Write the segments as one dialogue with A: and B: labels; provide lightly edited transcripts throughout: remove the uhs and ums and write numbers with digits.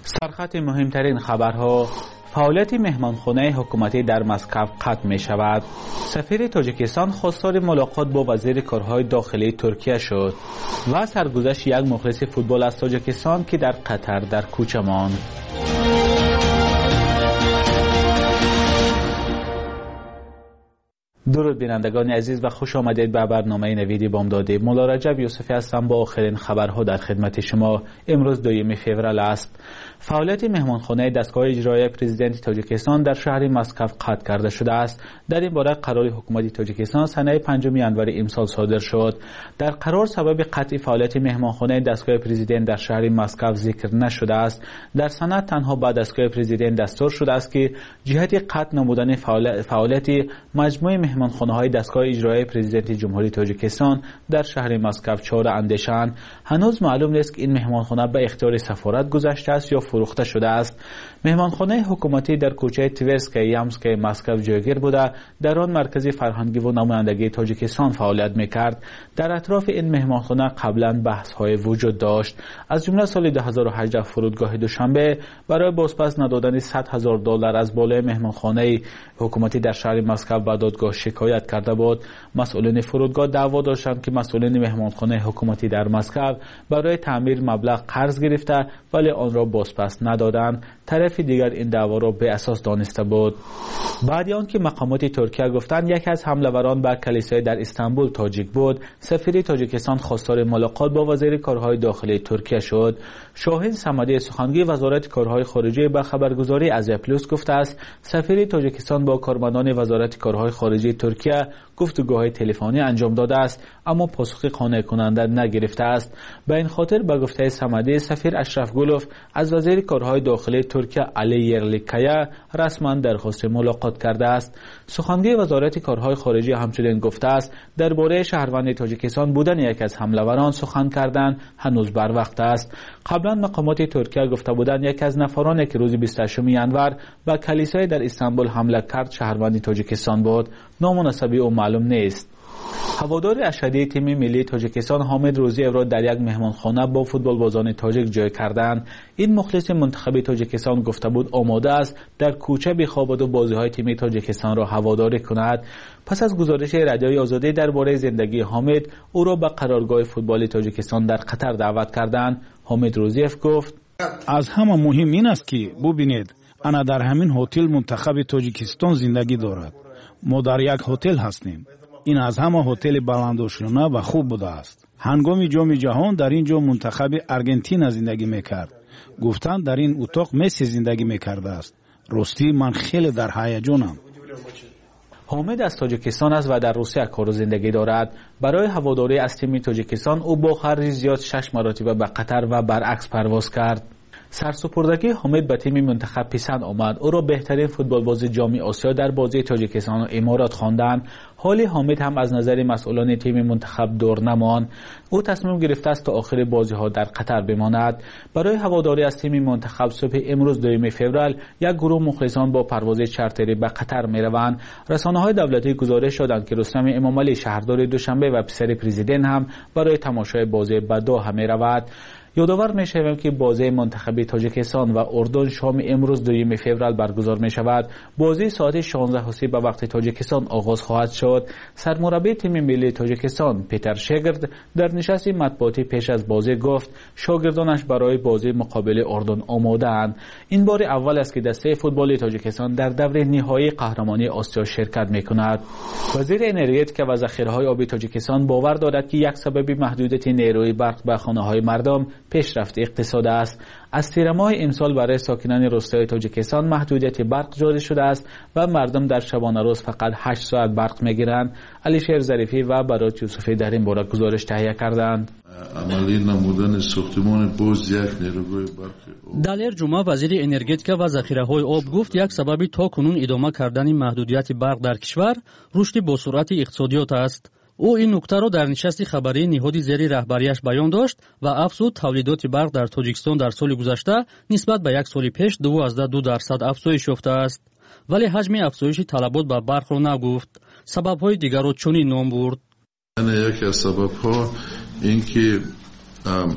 A: سرخط مهمترین خبرها: فعالیت مهمانخانه حکومتی در مسکو قطع می شود. سفیر تاجیکستان خواستار ملاقات با وزیر کارهای داخلی ترکیه شد و سرگذشت یک مخلص فوتبال از تاجیکستان که در قطر در کوچه ماند. درود بینندگان عزیز و خوش آمدید به برنامه نویدی بامدادی. مولا رجب یوسفی هستم با آخرین خبرها در خدمت شما. امروز 2 فوریه است. فعالیت مهمانخانه دستگاه اجرایی پرزیدنت تاجیکستان در شهر مسکو قطع کرده شده است. در این باره قرار حکومت تاجیکستان سنه 5 ینوار امسال صادر شد. در قرار سبب قطع فعالیت مهمانخانه دستگاه پرزیدنت در شهر مسکو ذکر نشده است. در سند تنها با دستگاه پرزیدنت دستور شده است که جهت قطع نمودن فعالیت مجموعه مهمانخانه‌های دستگاه اجرایی پرزیدنت جمهوری تاجیکستان در شهر مسکو چاره اندیشند. هنوز معلوم نیست که این مهمانخانه به اختیار سفارت گذاشته است یا فروخته شده است. مهمانخانه حکومتی در کوچه تورسکای یامسکای مسکو جایگیر بوده. در آن مرکز فرهنگی و نمایندگی تاجیکستان فعالیت می‌کرد. در اطراف این مهمانخانه قبلا بحث‌های وجود داشت. از جمله سال 2018 فرودگاه دوشنبه برای بازپس ندادن $100,000 از بالای مهمانخانه حکومتی در شهر مسکو به دادگاه شکایت کرده بود. مسئولین فرودگاه دعوا داشتند که مسئولین مهمانخانه حکومتی در مسکو برای تعمیر مبلغ قرض گرفته ولی آن را بازپس ندادند. طرف دیگر این دعوا را به اساس دانسته بود. بعد آنکه مقامات ترکیه گفتند یکی از حمله‌وران به کلیسای در استانبول تاجیک بود، سفیر تاجیکستان خواستار ملاقات با وزیر کارهای داخلی ترکیه شد. شاهین صمدی سخنگوی وزارت کارهای خارجه به خبرگزاری آزیا پلوس گفته است سفیر تاجیکستان با کارمندان وزارت کارهای خارجه ترکیه گفتگوهای تلفنی انجام داده است اما پاسخ قانع کننده نگرفته است. به این خاطر به گفته صمدی سفیر اشرف گولوف از وزیر کارهای داخلی ترکیه علی یرلیکایا رسما درخواست ملاقات کرده است. سخنگوی وزارت کارهای خارجه همچنین گفته است درباره شهروند تاجیکستان بودن یک از حمله‌وران سخن کردن هنوز بر وقت است. قبلا مقامات ترکیه گفته بودند یک از نفرانی که روز 28 ینوار به کلیسای در استانبول حمله کرد شهروند تاجیکستان بود. نام و نسب او معلوم نیست. هوادار اشدی تیم ملی تاجیکستان حامد روزیف را در یک مهمانخانه با فوتبالبازان تاجیک جای کردند. این مخلص منتخب تاجیکستان گفته بود آماده است در کوچه بخوابد و بازی‌های تیم تاجیکستان را هواداری کند. پس از گزارش رادیوی آزادی درباره زندگی حامد، او را به قرارگاه فوتبال تاجیکستان در قطر دعوت کردند. حامد روزیف گفت:
B: از همه مهم این است که ببینید انا در همین هتل منتخب تاجیکستان زندگی دارد. ما در یک هتل هستیم. این از همه هتل بلندوشانه و خوب بوده است. هنگام جام جهان در اینجا منتخب ارژانتین زندگی میکرد. گفتند در این اتاق مسی زندگی میکرده است. راستی من خیلی در هیجانم.
A: حامد از تاجیکستان است و در روسیه کار و زندگی دارد. برای هواداری از تیم تاجیکستان او با خرج زیاد 6 مرتبه به قطر و برعکس پرواز کرد. سرسپردگی حامد به تیم منتخب پسند آمد. او را بهترین فوتبالباز جام آسیا در بازی تاجیکستان و امارات خواندند. حالی حامد هم از نظر مسئولان تیم منتخب دور نماند. او تصمیم گرفته است تا آخر بازی‌ها در قطر بماند. برای هواداری از تیم منتخب صبح امروز 2 فوریه یک گروه مخلصان با پرواز چارتری به قطر می‌روند. رسانه‌های دولتی گزارش دادند که رستم امامعلی شهردار دوشنبه و پسر پرزیدنت هم برای تماشای بازی به دوحه می‌رود. یادآور می‌شویم که بازی منتخب تاجیکستان و اردن شام امروز 2 فوریه برگزار می‌شود. بازی ساعت 16:30 به وقت تاجیکستان آغاز خواهد شد. سرمربی تیم ملی تاجیکستان پیتر شگرد در نشست مطبوعاتی پیش از بازی گفت شاگردانش برای بازی مقابل اردن آماده‌اند. این بار اول است که دسته فوتبال تاجیکستان در دور نهایی قهرمانی آسیا شرکت می‌کند. وزیر انرژی و ذخیره‌های آبی تاجیکستان باور دارد که یک سبب محدودیت نیروی برق به خانه‌های مردم پیشرفت اقتصاد است. از تیر ماه امسال برای ساکنان روستای تاجیکستان محدودیت برق جاری شده است و مردم در شبانه روز فقط 8 ساعت برق میگیرند. علیشیر ظریفی و برات یوسفی در این باره گزارش تهیه کردند.
C: عملی نمودن ساختمان باز یک نیروی برق.
D: در جمعه وزیر انرژی و ذخیره‌های آب گفت یک سبب تا کنون ادامه کردن محدودیت برق در کشور رشد با سرعت اقتصادیات است. او این نکته را در نشست خبری نهاد زیر رهبریش بیان داشت و افزود تولیدات برق در تاجیکستان در سال گذشته نسبت به یک سال پیش 2.2% افزایش یافته است. ولی حجم افزایش طلبات به برق را نگفت. سبب‌های دیگر را چنین نام برد:
C: یکی از سبب‌ها این که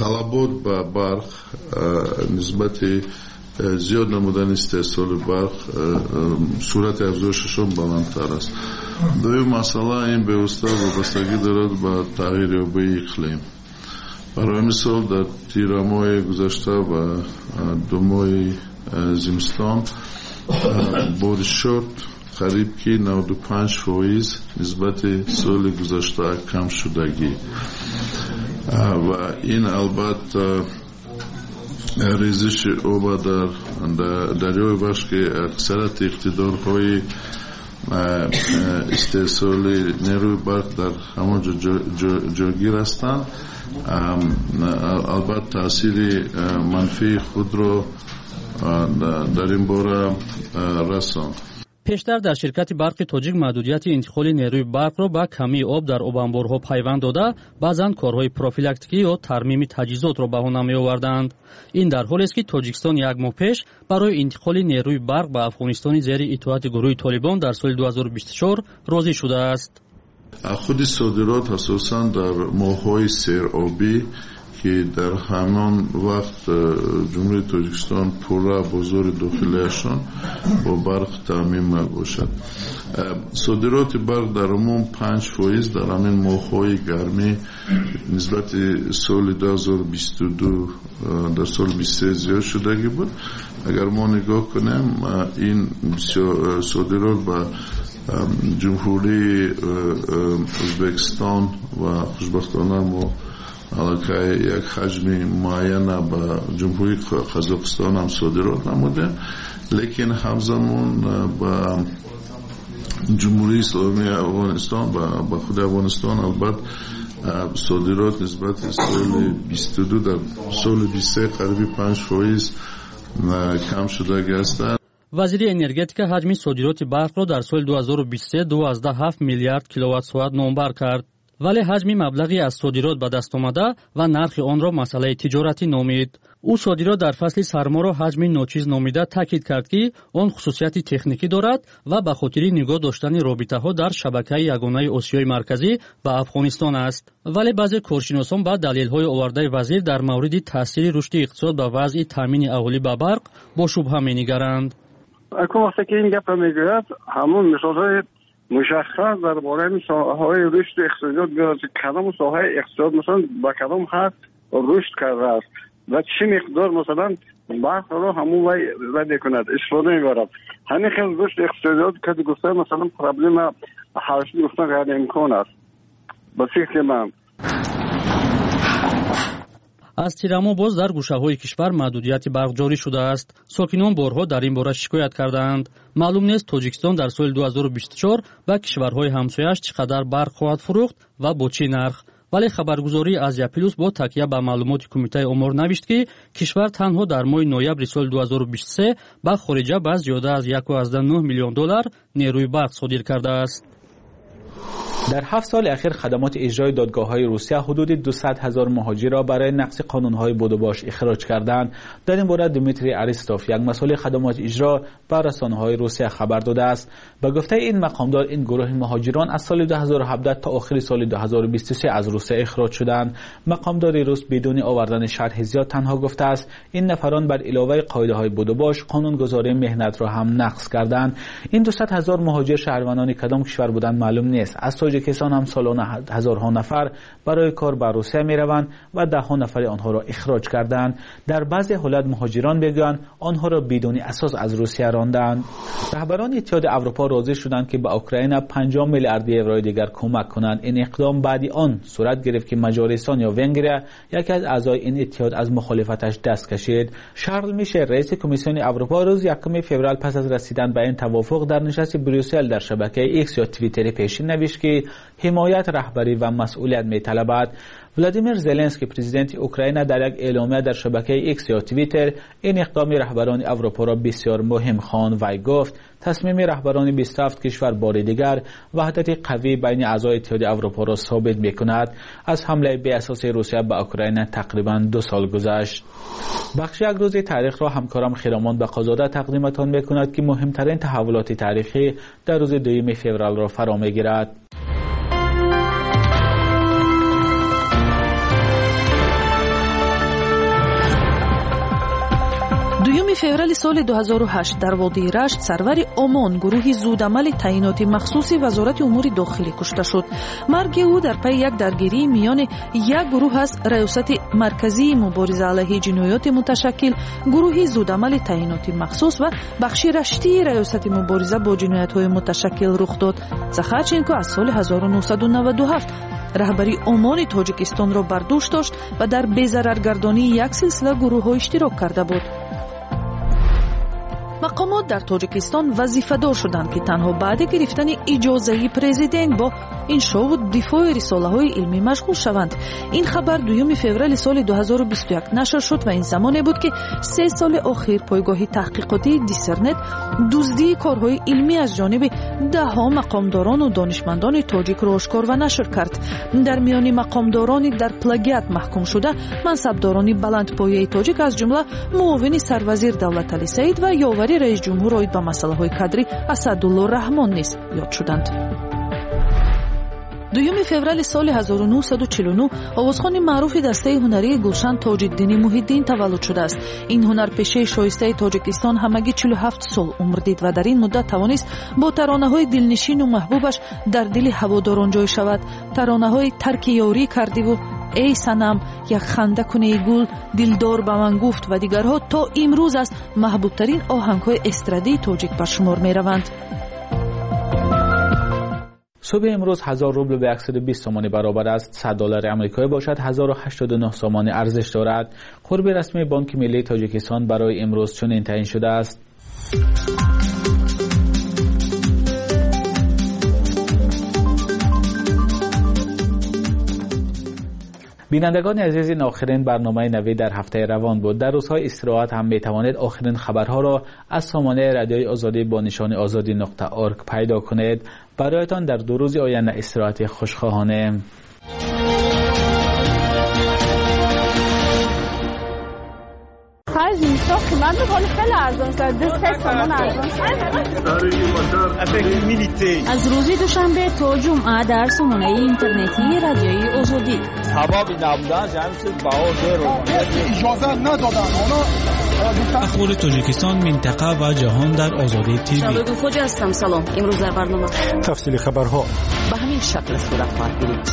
C: талабот ба барқ нисбати зиёд намудани истеҳсоли барқ сурати афзоишашон баландтар аст. дуюм масъала ин бевосита вобастагӣ дорад ба тағйирёбии иқлим. барои мисол дар тира моҳи гузашта ва 2 моҳи зимистон боришот қариб ки 95% нисбати соли гузашта кам шудагӣ ва ин албатта резиши оба дар дарёи Вахш ки аксарияти иқтидорҳои истеҳсоли нерӯи барқ дар ҳамон ҷойгир ҳастанд, албатта таъсири манфии худро дар ин бора расонд.
D: пештар дар ширкати барқи тоҷик маҳдудияти интиқоли нерӯи барқро ба камии об дар обанборҳо пайванд дода баъзан корҳои профилактикӣ ё тармими таҷҳизотро баҳона меоварданд. ин дар ҳолест ки Тоҷикистон 1 моҳ пеш барои интиқоли нерӯи барқ ба Афғонистони зери итоати гурӯҳи Толибон дар соли 2024 розӣ шудааст.
C: худи содирот асосан дар моҳҳои серобӣ ки дар ҳамон вақт ҷумҳурии Тоҷикистон пурра бозори дохилиашон бо барқ таъмин мебошад. содироти барқ дар умум 5% дар ҳамин моҳҳои гармӣ нисбати соли 2022 дар соли 23 зиёд шудагӣ буд. агар мо нигоҳ кунем ин содирот ба ҷумҳурии Ӯзбекистон ва хушбахтона мо аллакай як ҳаҷми муайяна ба ҷумҳурии Қазоқистон ҳам содирот намудем, лекин ҳамзамон ба ҷумҳурии исломии Афғонистон ба худи Афғонистон албатта содирот нисбати соли 22 дар соли 23 қариби 5% кам шудагӣ ҳастанд.
D: вазири энергетика ҳаҷми содироти барқро дар соли 2023 2.7 миллиард киловаттсоат номбар кард. вале ҳаҷми маблағи аз содирот ба дастомада ва нархи онро масъалаи тиҷоратӣ номид. ӯ содирот дар фасли сарморо ҳаҷми ночиз номида таъкид кард ки он хусусияти техникӣ дорад ва ба хотири нигоҳ доштани робитаҳо дар шабакаи ягонаи Осиёи марказӣ ба Афғонистон аст. вале баъзе коршиносон ба далелҳои овардаи вазир дар мавриди таъсири рушди иқтисод ба вазъи таъмини аҳолӣ ба барқ бо шубҳа менигаранд.
E: акун вақте ки ин гапро мегӯяд ҳамон мисолҳои мушаххас дар бораи соҳаҳои рушди иқтисодиёт биёрад ки кадом соҳаи иқтисод масалан ба кадом ҳад рушд кардааст ва чӣ миқдор масалан барқро ҳамон вай мекунад истифода мебарад. ҳамин хел рушди иқтисодиёт ки гуфта масалан проблема ҳал шуд гуфтан ғайриимкон аст ба фикри ман.
D: аз тирамо боз дар гӯшаҳои кишвар маҳдудияти барқ ҷорӣ шудааст. сокинон борҳо дар ин бора шикоят кардаанд. маълум нест Тоҷикистон дар соли 2024 ба кишварҳои ҳамсояш чӣ қадар барқ хоҳад фурӯхт ва бо чӣ нарх. вале хабаргузории Азия Плюс бо такя ба маълумоти Кумитаи омор навишт ки кишвар танҳо дар моҳи ноябри соли 2023 ба хориҷа ба зиёда аз $1.9 миллион нерӯи барқ содир кардааст.
A: در 7 سال اخیر خدمات اجرای دادگاه‌های روسیه حدود 200,000 مهاجر را برای نقض قانون‌های بودوباش اخراج کردند. در این باره دیمیتری اریستوف، یک مسئول خدمات اجرا، به رسانه‌های روسیه خبر داده است. به گفته این مقامدار، این گروه مهاجران از سال 2017 تا آخر سال 2023 از روسیه اخراج شدند. مقامدار روس بدون آوردن شرح زیاد تنها گفته است این نفران بر علاوه قاعده‌های بودوباش قانونگذاری مهنت را هم نقض کردند. این 200,000 مهاجر شهروندان کدام کشور بودند معلوم نیست. از تاجیکستان هم سالانه هزارها نفر برای کار به روسیه می روند و دهها نفر آنها را اخراج کردند. در بعضی حالات مهاجران بگویند آنها را بدون اساس از روسیه راندند. رهبران اتحاد اروپا راضی شدند که به اوکراین 50 میلیارد یورو دیگر کمک کنند. این اقدام بعدی آن صورت گرفت که مجارستان یا ونگریا یکی از اعضای این اتحاد از مخالفتش دست کشید. شارل میشل رئیس کمیسیون اروپا روز 1 فوریه پس از رسیدن به این توافق در نشست بریوسل در شبکه ایکس یا توییتر پیشین نوشت که حمایت رهبری و مسئولیت می‌طلبد. ولادیمیر زلنسکی پرزیدنت اوکراین در یک اعلامیه در شبکه ایکس یا توییتر این اقدام رهبران اروپا را بسیار مهم خواند. وی گفت تصمیم رهبران 27 کشور بار دیگر وحدت قوی بین اعضای اتحاد اروپا را ثابت می‌کند. از حمله بی اساس روسیه به اوکراین تقریباً 2 سال گذشت. بخش یک روز تاریخ را همکارم خیرامان بقازاده تقدیمتان می‌کند که مهمترین تحولات تاریخی در روز 2 فوریه را فرا می‌گیرد.
F: 2 феврали соли 2008 дар водии Рашт сарвари Омон гурӯҳи зудамали таъиноти махсуси вазорати умури дохилӣ кушта шуд. марги ӯ дар пайи як даргирии миёни як гурӯҳ аз раёсати марказии мубориза алайҳи ҷиноёти муташаккил, гурӯҳи зудамали таъиноти махсус ва бахши раштии раёсати мубориза бо ҷиноятҳои муташаккил рух дод. Захарченко аз соли 1997 раҳбари Омони Тоҷикистонро бар дӯш дошт ва дар безараргардонии як силсила гурӯҳҳо иштирок карда буд. мақомот дар Тоҷикистон вазифадор шуданд ки танҳо баъди гирифтани иҷозаи президент бо иншоу дифои рисолаҳои илмӣ машғул шаванд. ин хабар 2 феврали соли 2021 нашр шуд ва ин замоне буд ки 3 соли охир пойгоҳи таҳқиқотии Дисернет дуздии корҳои илмӣ аз ҷониби даҳҳо мақомдорону донишмандони тоҷикро ошкор ва нашр кард. дар миёни мақомдорони дар плагиат маҳкум шуда мансабдорони баландпояи тоҷик аз ҷумла муовини сарвазир Давлатали Саид ва ёвари раис ҷумҳур оид ба масъалаҳои кадри Асадулло Раҳмон низ ёд шуданд. 2 феврали соли 1949 овозхони маъруфи дастаи ҳунарии Гулшан Тоҷиддини Муҳиддин таваллуд шудааст. ин ҳунарпешаи шоистаи Тоҷикистон ҳамагӣ 47 сол умр дид ва дар ин муддат тавонист бо таронаҳои дилнишину маҳбубаш дар дили ҳаводорон ҷой шавад. таронаҳои тарки ёрӣ кардиву эй санам як ханда кунеи гул, дилдор ба ман гуфт ва дигарҳо то имрӯз аз маҳбубтарин оҳангҳои эстрадии тоҷик ба шумор мераванд.
A: صبح امروز 1000 روبل به 120 تومان برابر است. $100 آمریکایی باشد 1089 تومان ارزش دارد. قرب رسمی بانک ملی تاجیکستان برای امروز چنین تعیین شده است. بینندگان عزیز، این آخرین برنامه نوید در هفته روان بود. در روزهای استراحت هم میتوانید آخرین خبرها را از سامانه رادیوی آزادی با نشان azadi.org پیدا کنید. برایتان در 2 روز آینده استراحت خوشخواهانه.
G: از روز دوشنبه تا جمعه در سامانه اینترنتی رادیوی آزادی.
H: اخبار تاجیکستان، منطقه و جهان در آزادی تیوی.
I: شبکه خوجا هستم. سلام. امروز در برنامه
H: تفصیل خبرها
I: به همین شکل صورت خواهد گرفت.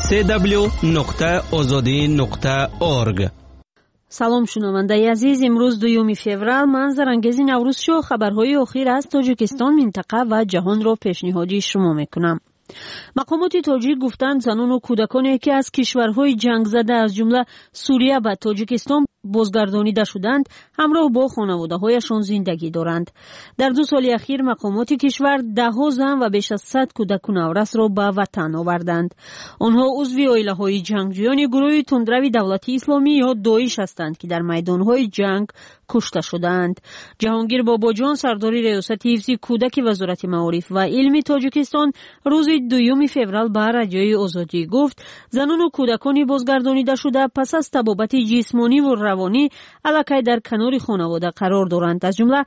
H: www.azadi.org.
G: سلام شنوندگان عزیز، امروز 2 فوریه منظرانگیز نوروز شو خبرهای اخیر از تاجیکستان، منطقه و جهان را پیشنهادی شما میکنم. مقامات تاجیک گفتند زنان و کودکانی که از کشورهای جنگ زده از جمله سوریه و تاجیکستان بازگردانیده شدند همراه با خانواده‌هایشان زندگی دارند. در 2 سال اخیر مقامات کشور 10 زن و بیش از 100 کودک و نورس را به وطن آوردند. آنها عضو عائله‌های جنگجویان گروه تندرو دولت اسلامی یا داعش هستند که در میدان‌های جنگ کشته شدند. جهانگیر باباجان سردار ریاست حفظ کودک وزارت معارف و علم تاجیکستان روز 2 فوریه به رادیوی آزادی گفت زنان و کودکان بازگردانیده شده پس از تبابت جسمانی و روانی علاقه در کنار خانواده قرار دارند. از جمله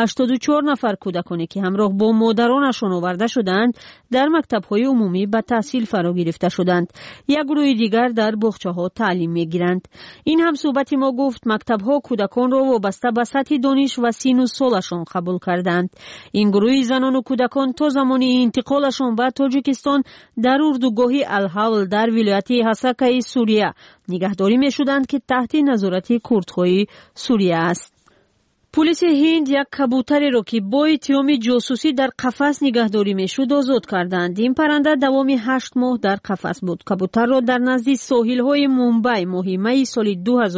G: 84 نفر کودکانی که همراه با مادرانشان آورده شدند در مکتب‌های عمومی به تحصیل فرا گرفته شدند. یک گروه دیگر در باغچه‌ها تعلیم می‌گیرند. این هم صحبت ما گفت مکتب‌ها کودکان را وابسته به سطح دانش و سن و سالشان قبول کردند. این گروه زنان و کودکان تا زمان انتقالشان به تاجیکستان در اردوگاه الحول در ولایت حسکه سوریه نگهداری می‌شدند که تحت نظارت کردهای سوریه است. پلیس هند یک کبوتری را که با اتهام جاسوسی در قفس نگهداری میشد آزاد کردند. این پرنده دوام 8 ماه در قفس بود. کبوتر را در نزد ساحل‌های مومبای ماه می سال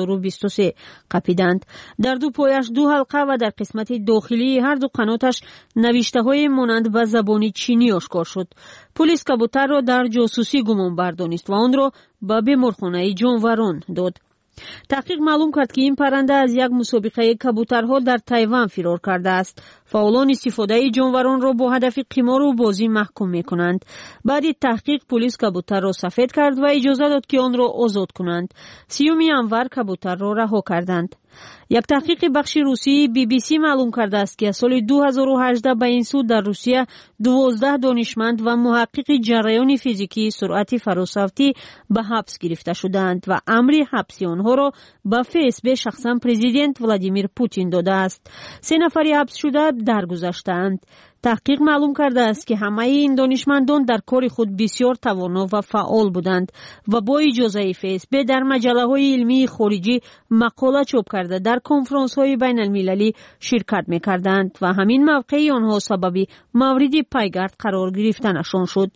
G: 2023 قپیدند. در 2 پایش 2 حلقه و در قسمت داخلی هر 2 قناتش نوشته‌های مانند به زبان چینی آشکار شد. پلیس کبوتر را در جاسوسی گمان بردانست و آن را به بیمارخانه جانوران داد. تحقیق معلوم کرد که این پرنده از یک مسابقه کبوترها در تایوان فرار کرده است. فعالان استفاده جانوران را با هدف قمار و بازی محکوم می‌کنند. بعد تحقیق پلیس کبوتر را سفید کرد و اجازه داد که آن را آزاد کنند. 3 انور کبوتر را رها کردند. یک تحقیق بخش روسی BBC معلوم کرده است که از سال 2018 به این سو در روسیه 12 دانشمند و محقق جریان فیزیکی سرعت فراسوتی به حبس گرفته شدند و امر حبس آنها را به FSB شخصا پرزیدنت ولادیمیر پوتین داده است. 3 نفری حبس شده درگذشتند. تحقیق معلوم کرده است که همه این دانشمندان در کار خود بسیار توانا و فعال بودند و با اجازه FSB در مجله‌های علمی خارجی مقاله چاپ کرده در کنفرانس‌های بین المللی شرکت می‌کردند و همین موقع آنها سبب مورد پیگرد قرار گرفتنشان شد.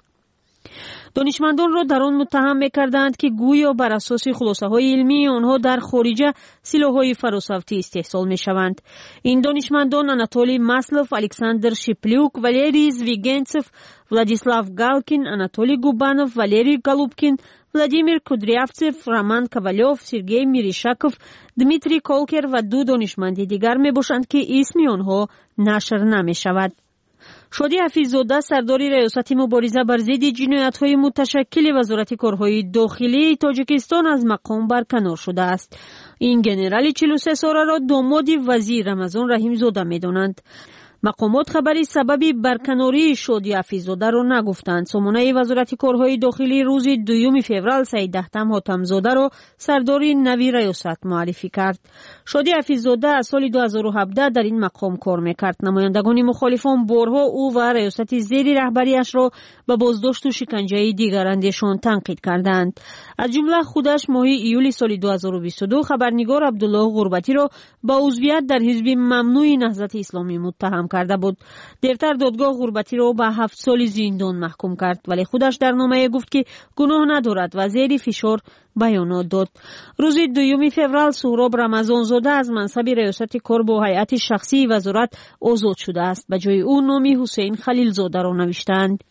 G: دانشمندان را در آن متهم می‌کردند که گویا بر اساس خلاصه‌های علمی آنها در خارج سلاح‌های فراسوتی استحصال می‌شوند. این دانشمندان آناتولی ماسلوف، الکساندر شیپلیوک، والری زویگنتسف، ولادیسلاو گالکین، آناتولی گوبانوف، والری گالوبکین، ولادیمیر کودریافسف، роман کاوالیوف، سرگئی میریشاکوف، دمیتری کولکر و 2 دانشمند دیگر میباشند که اسم آنها نشر نمی‌شود. شادی حفیظ‌زاده سرداری ریاست مبارزه بر ضد جنایت‌های متشکل وزارت کارهای داخلی تاجیکستان از مقام برکنار شده است. این گنرال 43 ساله را داماد وزیر رمضان رحیم‌زاده می‌دانند. مقامات خبری سبب برکناری شادی حفیظ‌زاده را نگفتند. سامانه وزارت کارهای داخلی روز 2 فوریه سید احتم حاتم‌زاده را سرداری نوی ریاست معرفی کرد. شادی حفیظ‌زاده از سال 2017 در این مقام کار می‌کرد. نمایندگان مخالفان بارها او و ریاست زیر رهبریش را به بازداشت و شکنجه دیگرندشان تنقید کردند. از جمله خودش ماه ایول سال 2022 خبرنگار عبدالله غربتی را با عضویت در حزب ممنوع نهضت اسلامی متهم کرده بود. دیرتر دادگاه غربتی را به 7 سال زندان محکوم کرد، ولی خودش در نامه گفت که گناه ندارد و زیر فشار بیانات داد. روز 2 فوریه سهراب رمضانزاده از منصب ریاست کار با هیئت شخصی وزارت آزاد شده است. به جای او نام حسین خلیلزاده را نوشتند.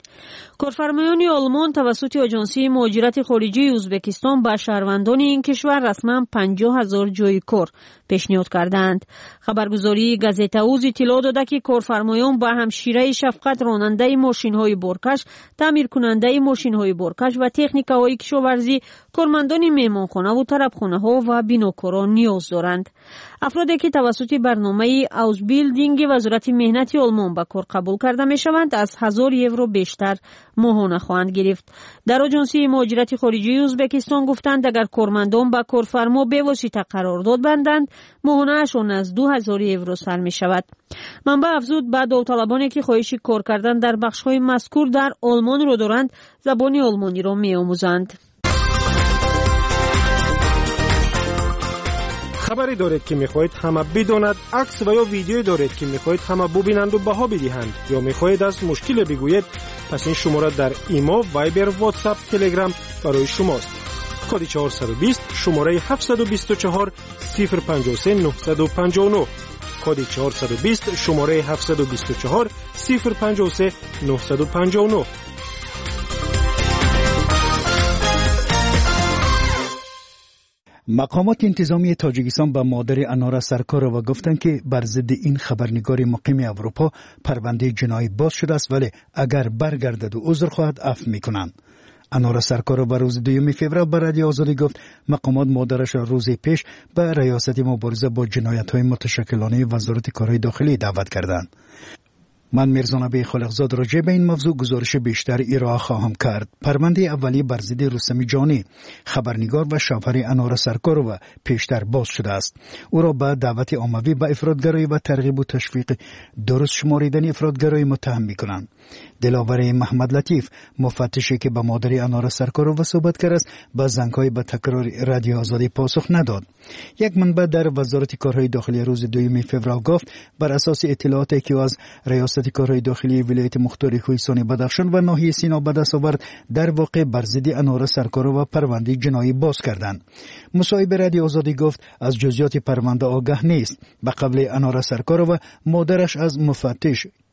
G: کارفرمایان آلمان توسط آژانسی مهاجرت خارجی ازبکستان به شهروندان این کشور رسما 50,000 جای کار پیشنهاد کردند. خبرگزاری گازت اوز اطلاع داده که کارفرمایان به همشیره شفقت راننده ماشین‌های بارکش، تعمیر کننده ماشین‌های بارکش و تکنیک‌های کشاورزی، کارمندان مهمانخانه و طربخانه‌ها و بیناکاران نیاز دارند. افرادی که توسط برنامه اوزبیلدینگ وزارت مهنت آلمان به کار قبول کرده می‌شوند از 1000 یورو بیشتر ماهانه خواهند گرفت. در آژانسی مهاجرت خارجی ازبکستان گفتند اگر کارمندان با کارفرما به واسطه قرارداد بندند ماهانه‌شان از 2000 یورو سر می شود. منبع افزود بعد داوطلبانی که خواهش کار کردن در بخش‌های مذکور در آلمان را دارند زبان آلمانی را می‌آموزند.
J: خبری دارید که می‌خواهید همه بداند، عکس و یا ویدیویی دارید که می‌خواهید همه ببینند و بها بدهند یا می‌خواهید از مشکل بگویید، پس این شماره در ایما، وایبر، واتساپ، تلگرام برای شماست. کد 420 شماره 724 053 959 کد 420 شماره 724 053 959.
B: مقامات انتظامی تاجیکستان به مادر انارا سرکارова گفتند که بر ضد این خبرنگار مقیم اروپا پرونده جنایی باز شده است، ولی اگر برگردد و عذر خواهد عفو میکنند. انارا سرکارova روز 2 فوریه به رادیو آزادی گفت مقامات مادرش را روز پیش به ریاست مبارزه با جنایت‌های متشکلانه وزارت کارهای داخلی دعوت کردند. من میرزا نبی خالقزاد راجع به این موضوع گزارش بیشتر ارائه خواهم کرد. پرونده اولیه بر ضد رستم جانی خبرنگار و شوهر انارا سرکارova پیشتر باز شده است. او را به دعوت عمومی به افراطگرایی و ترغیب و تشویق درست شماریدن افراطگرایی متهم می‌کنند. دلاور محمد لطیف مفتشی که با مادر انارا سرکارova صحبت کرد است به زنگ‌های به تکرار رادیو آزادی پاسخ نداد. یک منبع در وزارت کارهای داخلی روز 2 فوریه گفت بر اساس اطلاعاتی که از ریاست کارهای داخلی ولایت مختار کوهستان بدخشان و ناحیه سینا به دست آورد، در واقع بر ضد انارا سرکارova پرونده جنایی باز کردند. مصاحبه رادیو آزادی گفت از جزئیات پرونده آگاه نیست. به قبل انارا سرکارova مادرش از مفتش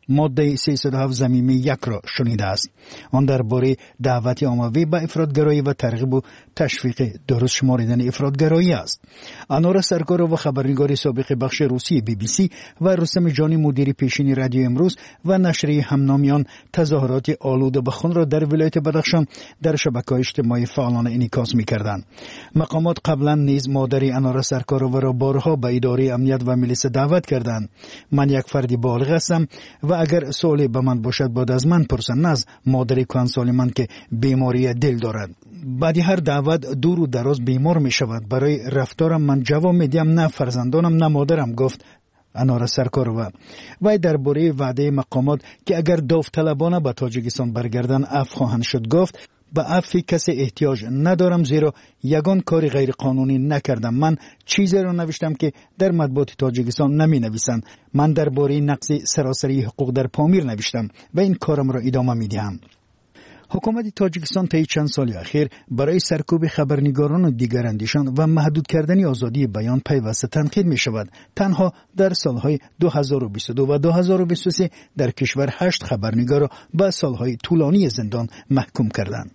K: ماده 307 ضمیمه 1 را شنیده است. آن درباره دعوت عمومی به افراطگرایی و ترغیب و تشویق درست شماریدن افراطگرایی است. انار سرکارو و خبرنگار سابق بخش روسی BBC و رستم جانی مدیر پیشین رادیو امروز و نشریه همنامیان تظاهرات آلوده به خون را در ولایت بدخشان در شبکه‌های اجتماعی فعالانه انعکاس می‌کردند. مقامات قبلا نیز مادر انار سرکارو را بارها به اداره امنیت و میلیس دعوت کردند. من یک فردی بالغ هستم و اگر سوالی به من باشد بعد از من پرسند. از مادر کهنسال من که بیماری دل دارد. بعد هر دعوت دور و دراز بیمار می شود. برای رفتارم من جواب می دهم نه فرزندانم نه مادرم، گفت انار سرکارو. و درباره وعده مقامات که اگر داوطلبانه به تاجیکستان برگردن عفو خواهند شد گفت به عفو کسی احتیاج ندارم زیرا یگان کاری غیر قانونی نکردم. من چیزی را نوشتم که در مطبوعات تاجیکستان نمی نویسند. من درباره نقض سراسری حقوق در پامیر نوشتم و این کارم را ادامه می دهم. حکومت تاجیکستان طی چند سال اخیر برای سرکوب خبرنگاران و دیگر اندیشان و محدود کردن آزادی بیان پیوسته تنقید می شود. تنها در سالهای 2022 و 2023 در کشور 8 خبرنگار را به سالهای طولانی زندان محکوم کردند.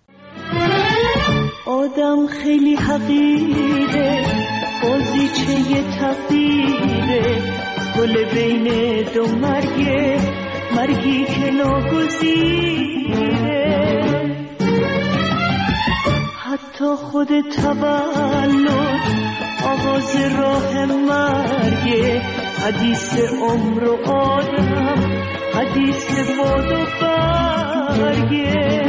L: آدم خیلی حقیره، بازیچه تقدیره، گل بین دو مرگی که ناگزیره. حتی خود تولد آغاز راه مرگه، حدیث عمر و آدم، حدیث باد و برگه.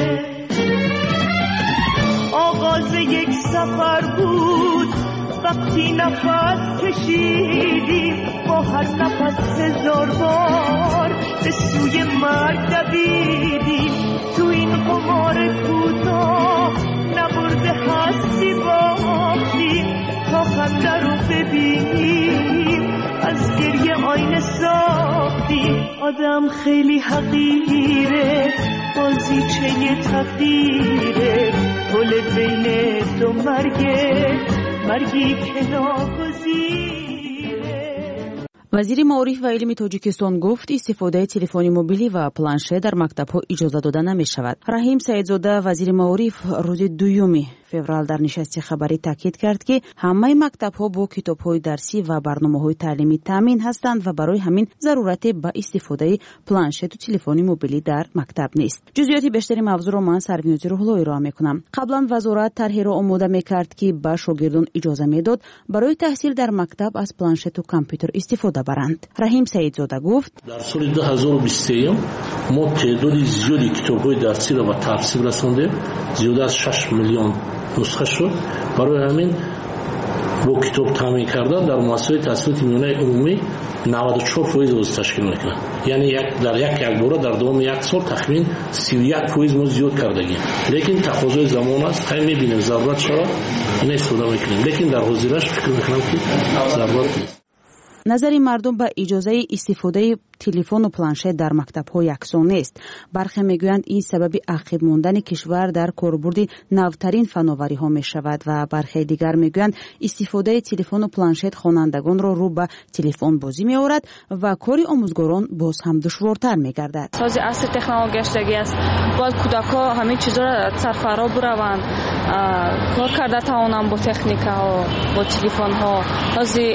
L: آغاز یک سفر بود وقتی نفس کشیدیم، با هر نفس 1000 بار به سوی مرگ دویدیم. تو این قمار کوتاه نبرده هستی باختیم، تا خنده رو ببینیم از گریه آینه ساختیم. آدم خیلی حقیره، بازیچه تقدیره، گل بین دو مرگی که ناگزیره.
M: وزیر معارف و علم تاجیکستان گفت استفاده تلفن موبیلی و پلانشت در مکتب‌ها اجازه داده نمی‌شود. رحیم سعیدزاده وزیر معارف روز 2 فوریه در نشست خبری تاکید کرد که همه مکتب‌ها با کتاب‌های درسی و برنامه‌های تعلیمی تامین هستند و برای همین ضرورت به استفاده پلانشت و تلفن موبیلی در مکتب نیست. جزئیات بیشتری موضوع را من سروینوزی روح‌الله ارائه می‌کنم. قبلا وزارت طرحی را آماده می‌کرد که به شاگردان اجازه می‌داد برای تحصیل در مکتب از پلانشت و کامپیوتر استفاده برند. رحیم سعیدزاده گفت
N: در سال 2023 ما تعداد زیادی کتاب‌های درسی را به تحصیل رساندیم. زیاده از 6 میلیون نسخه شد. برای همین با کتاب تامین کردن در مؤسسه تحصیلات میانه عمومی 94% عضو تشکیل میکنه. یعنی در یک باره در دوام یک سال تقریبا 31% ما زیاد کردگیم. لیکن تقاضای زمان است. خیلی میبینیم ضرورت شده استفاده میکنیم، لیکن در حاضرش فکر میکنم که ضرورت نیست.
M: نظر مردم به اجازه استفاده تلفن و پلانشت در مکتب‌ها یکسان نیست. برخی میگویند این سبب عقب ماندن کشور در کاربرد نوترین فناوری‌ها می‌شود و برخی دیگر میگویند استفاده تلفن و پلانشت خوانندگان را رو به تلفن بازی می‌آورد و کار آموزگاران باز هم دشوارتر می‌گردد.
O: سازی عصر تکنولوژی گشتگی است. باید کودک‌ها همه چیزا را سرفراز بروند. کار کرده توانند با تکنیک‌ها، با تلفن‌ها. سازی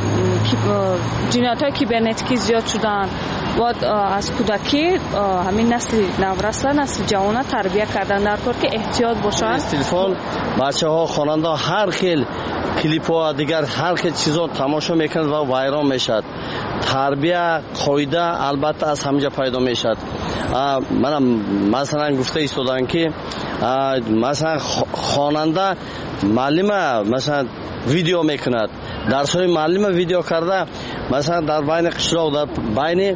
O: جنایت‌های کیبرنتیکی زیاد شدن. باید از کودکی همین نسل نورسته نسل جوان تربیت کردن در کار که احتیاط باشن.
P: تلفن بچه‌ها خواننده هر خیل کلیپ‌ها دیگر هر خیل چیزا تماشا میکنند و وایران میشد. تربیت قاعده البته از همینجا پیدا میشد. منم مثلا گفته ایستادن که مثلا خواننده معلم مثلا ویدیو میکند، درس‌های معلم ویدیو کرده مثلا در بین قشراق در بین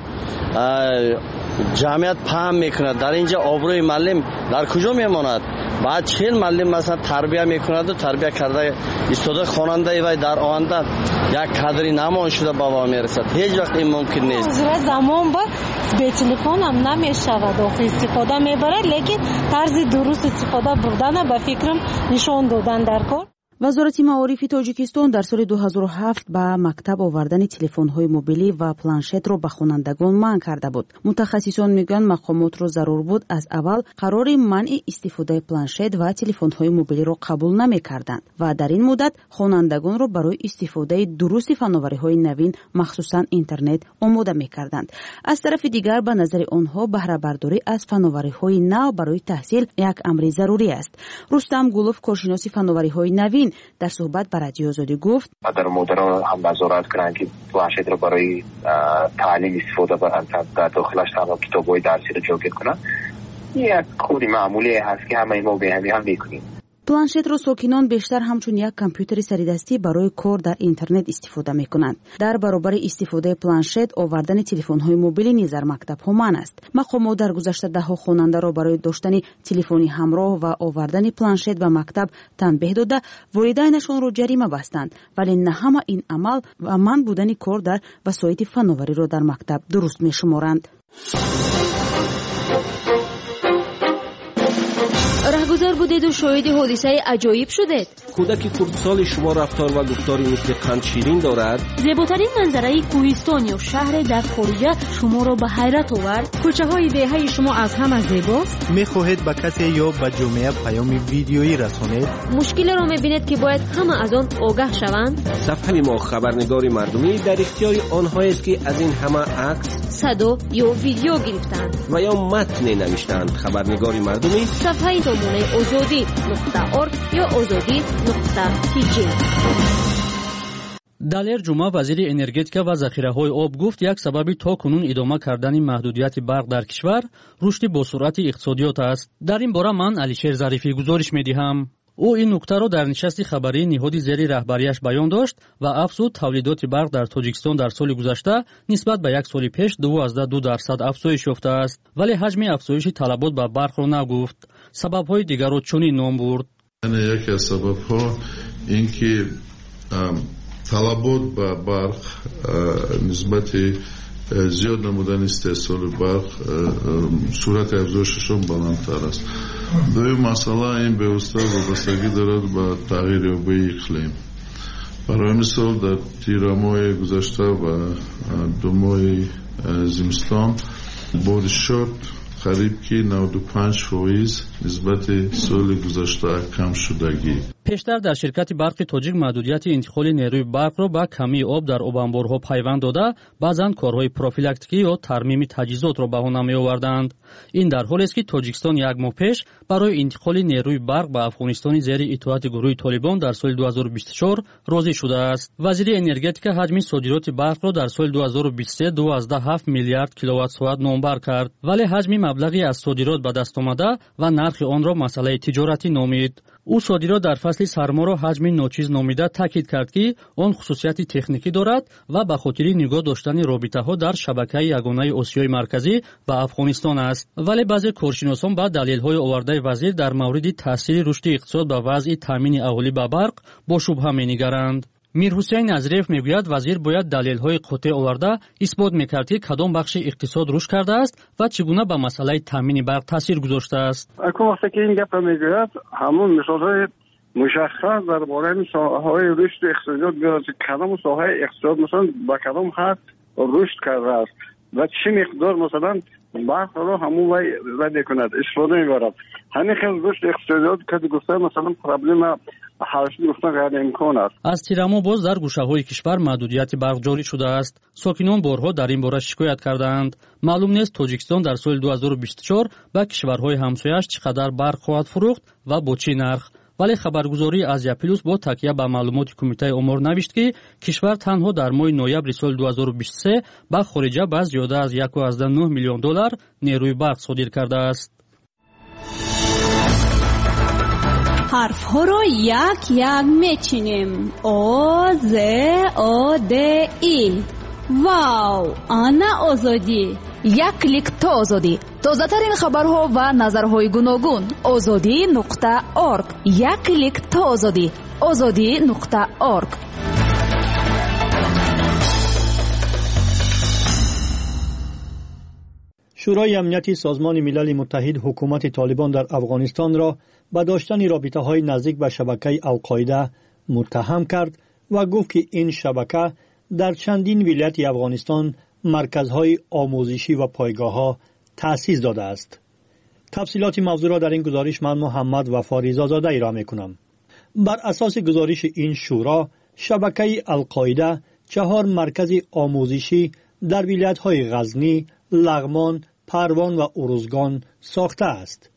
P: جمعیت پهم میکند. در اینجا آبروی معلم در کجا میماند؟ بعد چهل معلم مثلا تربیت میکند و تربیت کرده استاد خواننده و در آینده یک کادری نمایان شده به وا میرسد. هیچ وقت این ممکن نیست.
Q: زمان با به تلفن هم نمیشود استفاده میبرد، لیکن طرز درست استفاده بردن به فکرم نشان دادن در کار.
M: وزارت معارف تاجیکستان در سال 2007 به مکتب آوردن تلفن‌های موبیلی و پلانشت را به خوانندگان منع کرده بود. متخصصان میگن مقامات را ضرور بود از اول قرار منع استفاده پلانشت و تلفن‌های موبیلی را قبول نمی‌کردند و در این مدت خوانندگان را برای استفاده درست فناوری‌های نوین مخصوصاً اینترنت آماده می‌کردند. از طرف دیگر به نظر آنها بهره برداری از فناوری‌های نو برای تحصیل یک امر ضروری است. رستم گلوف کارشناس فناوری‌های نوین در صحبت با رادیو آزادی گفت
R: در مدرن هم نظارت کنند که پلانشت را برای تعلیم استفاده برند در داخلش تمام کتاب‌های درسی را جا کنند. یک کار معمولی هست که همه ما به همین هم می‌کنیم.
M: پلانشت را ساکنان بیشتر همچون یک کامپیوتر سریدستی برای کار در اینترنت استفاده می‌کنند. در برابر استفاده پلانشت آوردن تلفن‌های موبیلی نیز در مکتب‌ها منع است. مقامات در گذشته ده‌ها خواننده را برای داشتن تلفنی همراه و آوردن پلانشت به مکتب تنبیه داده والدینشان را جریمه بستند، ولی نه همه این عمل و منع بودن کار در وسایط فناوری را در مکتب درست می‌شمارند.
G: رهگذر بودید و شاهد حادثه عجایب شدید.
S: کودک خردسال شما رفتار و گفتاری مثل قند شیرین دارد.
G: زیباترین منظره کوهستان یا شهر در خارجه شما را به حیرت آورد. کوچه های دهه شما از همه زیباست.
T: میخواهید به کسی یا به جامعه پیام ویدیویی رسانید.
G: مشکل را میبینید که باید همه از آن آگاه شوند.
S: صفحه ما خبرنگار مردمی در اختیار آنهایی است که از این همه عکس،
G: صدا یا ویدیو گرفتند
S: و یا متن نوشتند. خبرنگار مردمی
G: صفحه دامونه azadi.org یا azadi.tg.
D: далер ҷумъа вазири энергетика ва захираҳои об гуфт як сабаби то кунун идома кардани маҳдудияти барқ дар кишвар рушди босуръати иқтисодиёт аст. дар ин бора ман алишер зарифӣ гузориш медиҳам. ӯ ин нуктаро дар нишасти хабарии ниҳоди зери раҳбарияш баён дошт ва афзуд тавлидоти барқ дар тоҷикистон дар соли гузашта нисбат ба як соли пеш 12% афзоиш ёфтааст, вале ҳаҷми афзоиши талабот ба барқро нагуфт. сабабҳои дигарро чунин ном бурд.
C: яке аз сабабҳо ин ки талабот ба барқ нисбати зиёд намудани истеҳсоли барқ сурати афзоишашон баландтар аст. дуюм масъала ин бевосита вобастагӣ дорад ба тағйирёбии иқлим. барои мисол дар тирамоҳи гузашта ва ду моҳи зимистон боришот қариб ки 95% нисбати соли гузашта кам шудагӣ.
D: пештар дар ширкати барқи тоҷик маҳдудияти интиқоли нерӯи барқро ба камии об дар обанборҳо пайванд дода баъзан корҳои профилактикӣ ё тармими таҷҳизотро баҳона меоварданд. ин дар ҳолест ки тоҷикистон як моҳ пеш барои интиқоли нерӯи барқ ба афғонистони зери итоати гурӯҳи толибон дар соли 2024 розӣ шудааст. вазири энергетика ҳаҷми содироти барқро дар соли 2023 2.7 миллиард киловаттсоат номбар кард, вале ҳаҷми маблағи аз содирот ба дастомада ва нархи онро масъалаи тиҷоратӣ номид. ӯ содирот дар фасли сарморо ҳаҷми ночиз номида таъкид кард, ки он хусусияти техникӣ дорад ва ба хотири нигоҳ доштани робитаҳо дар шабакаи ягонаи осиёи марказӣ ва афғонистон аст. вале баъзе коршиносон ба далелҳои овардаи вазир дар мавриди таъсири рушди иқтисод ба вазъи таъмини аҳолӣ ба барқ бо шубҳа менигаранд. мирҳусейн назриев мегӯяд вазир бояд далелҳои қоṭеъ оварда исбот мекард, ки кадом бахши иқтисод рушд кардааст ва чӣ гуна ба масъалаи таъмини барқ таъсир гузоштааст.
E: акун вақте ки ин гапро мегӯяд ҳамон мисолҳои мушаххас дар бораи соҳаҳои рушди иқтисодиёт меёрад, ки кадом соҳаи иқтисод масалан ба кадом ҳад рушд кардааст ва чӣ миқдор масалан барқро ҳамон вай рад мекунад, истифода мебарад. ҳамин хел рушди иқтисодиёт ки гуфта масалан проблема ҳал шуд гуфтан ғайриимкон аст.
D: аз тирамо боз дар гӯшаҳои кишвар маҳдудияти барқ ҷорӣ шудааст. сокинон борҳо дар ин бора шикоят кардаанд. маълум нест тоҷикистон дар соли 2024 ба кишварҳои ҳамсояш чӣ қадар барқ хоҳад фурӯхт ва бо чӣ нарх. вале хабаргузории Азия Плюс бо такя ба маълумоти кумитаи омор навишт, ки кишвар танҳо дар моҳи ноябри соли 2023 ба хориҷа ба зиёда аз $1.9 миллион нерӯи барқ содир кардааст.
U: ҳарфҳоро як мечинем. о з о д и. вау, ана озодӣ.
V: як клик то озодӣ. тозатарин хабарҳо ва назарҳои гуногун. ozodi.org. як клик то озодӣ. ozodi.org.
W: شورای امنیتی سازمان ملل متحد حکومت طالبان در افغانستان را به داشتن رابطه‌های نزدیک به شبکه القاعده متهم کرد و گفت که این شبکه در چندین ولایت افغانستان مرکزهای آموزشی و پایگاه‌ها تأسیس داده است. تفصیلات موضوع را در این گزارش من محمد وفا رضازاده ارائه می‌کنم. بر اساس گزارش این شورا، شبکه القاعده 4 مرکز آموزشی در ولایت‌های غزنی، لغمان، پروان و ارزگان ساخته است.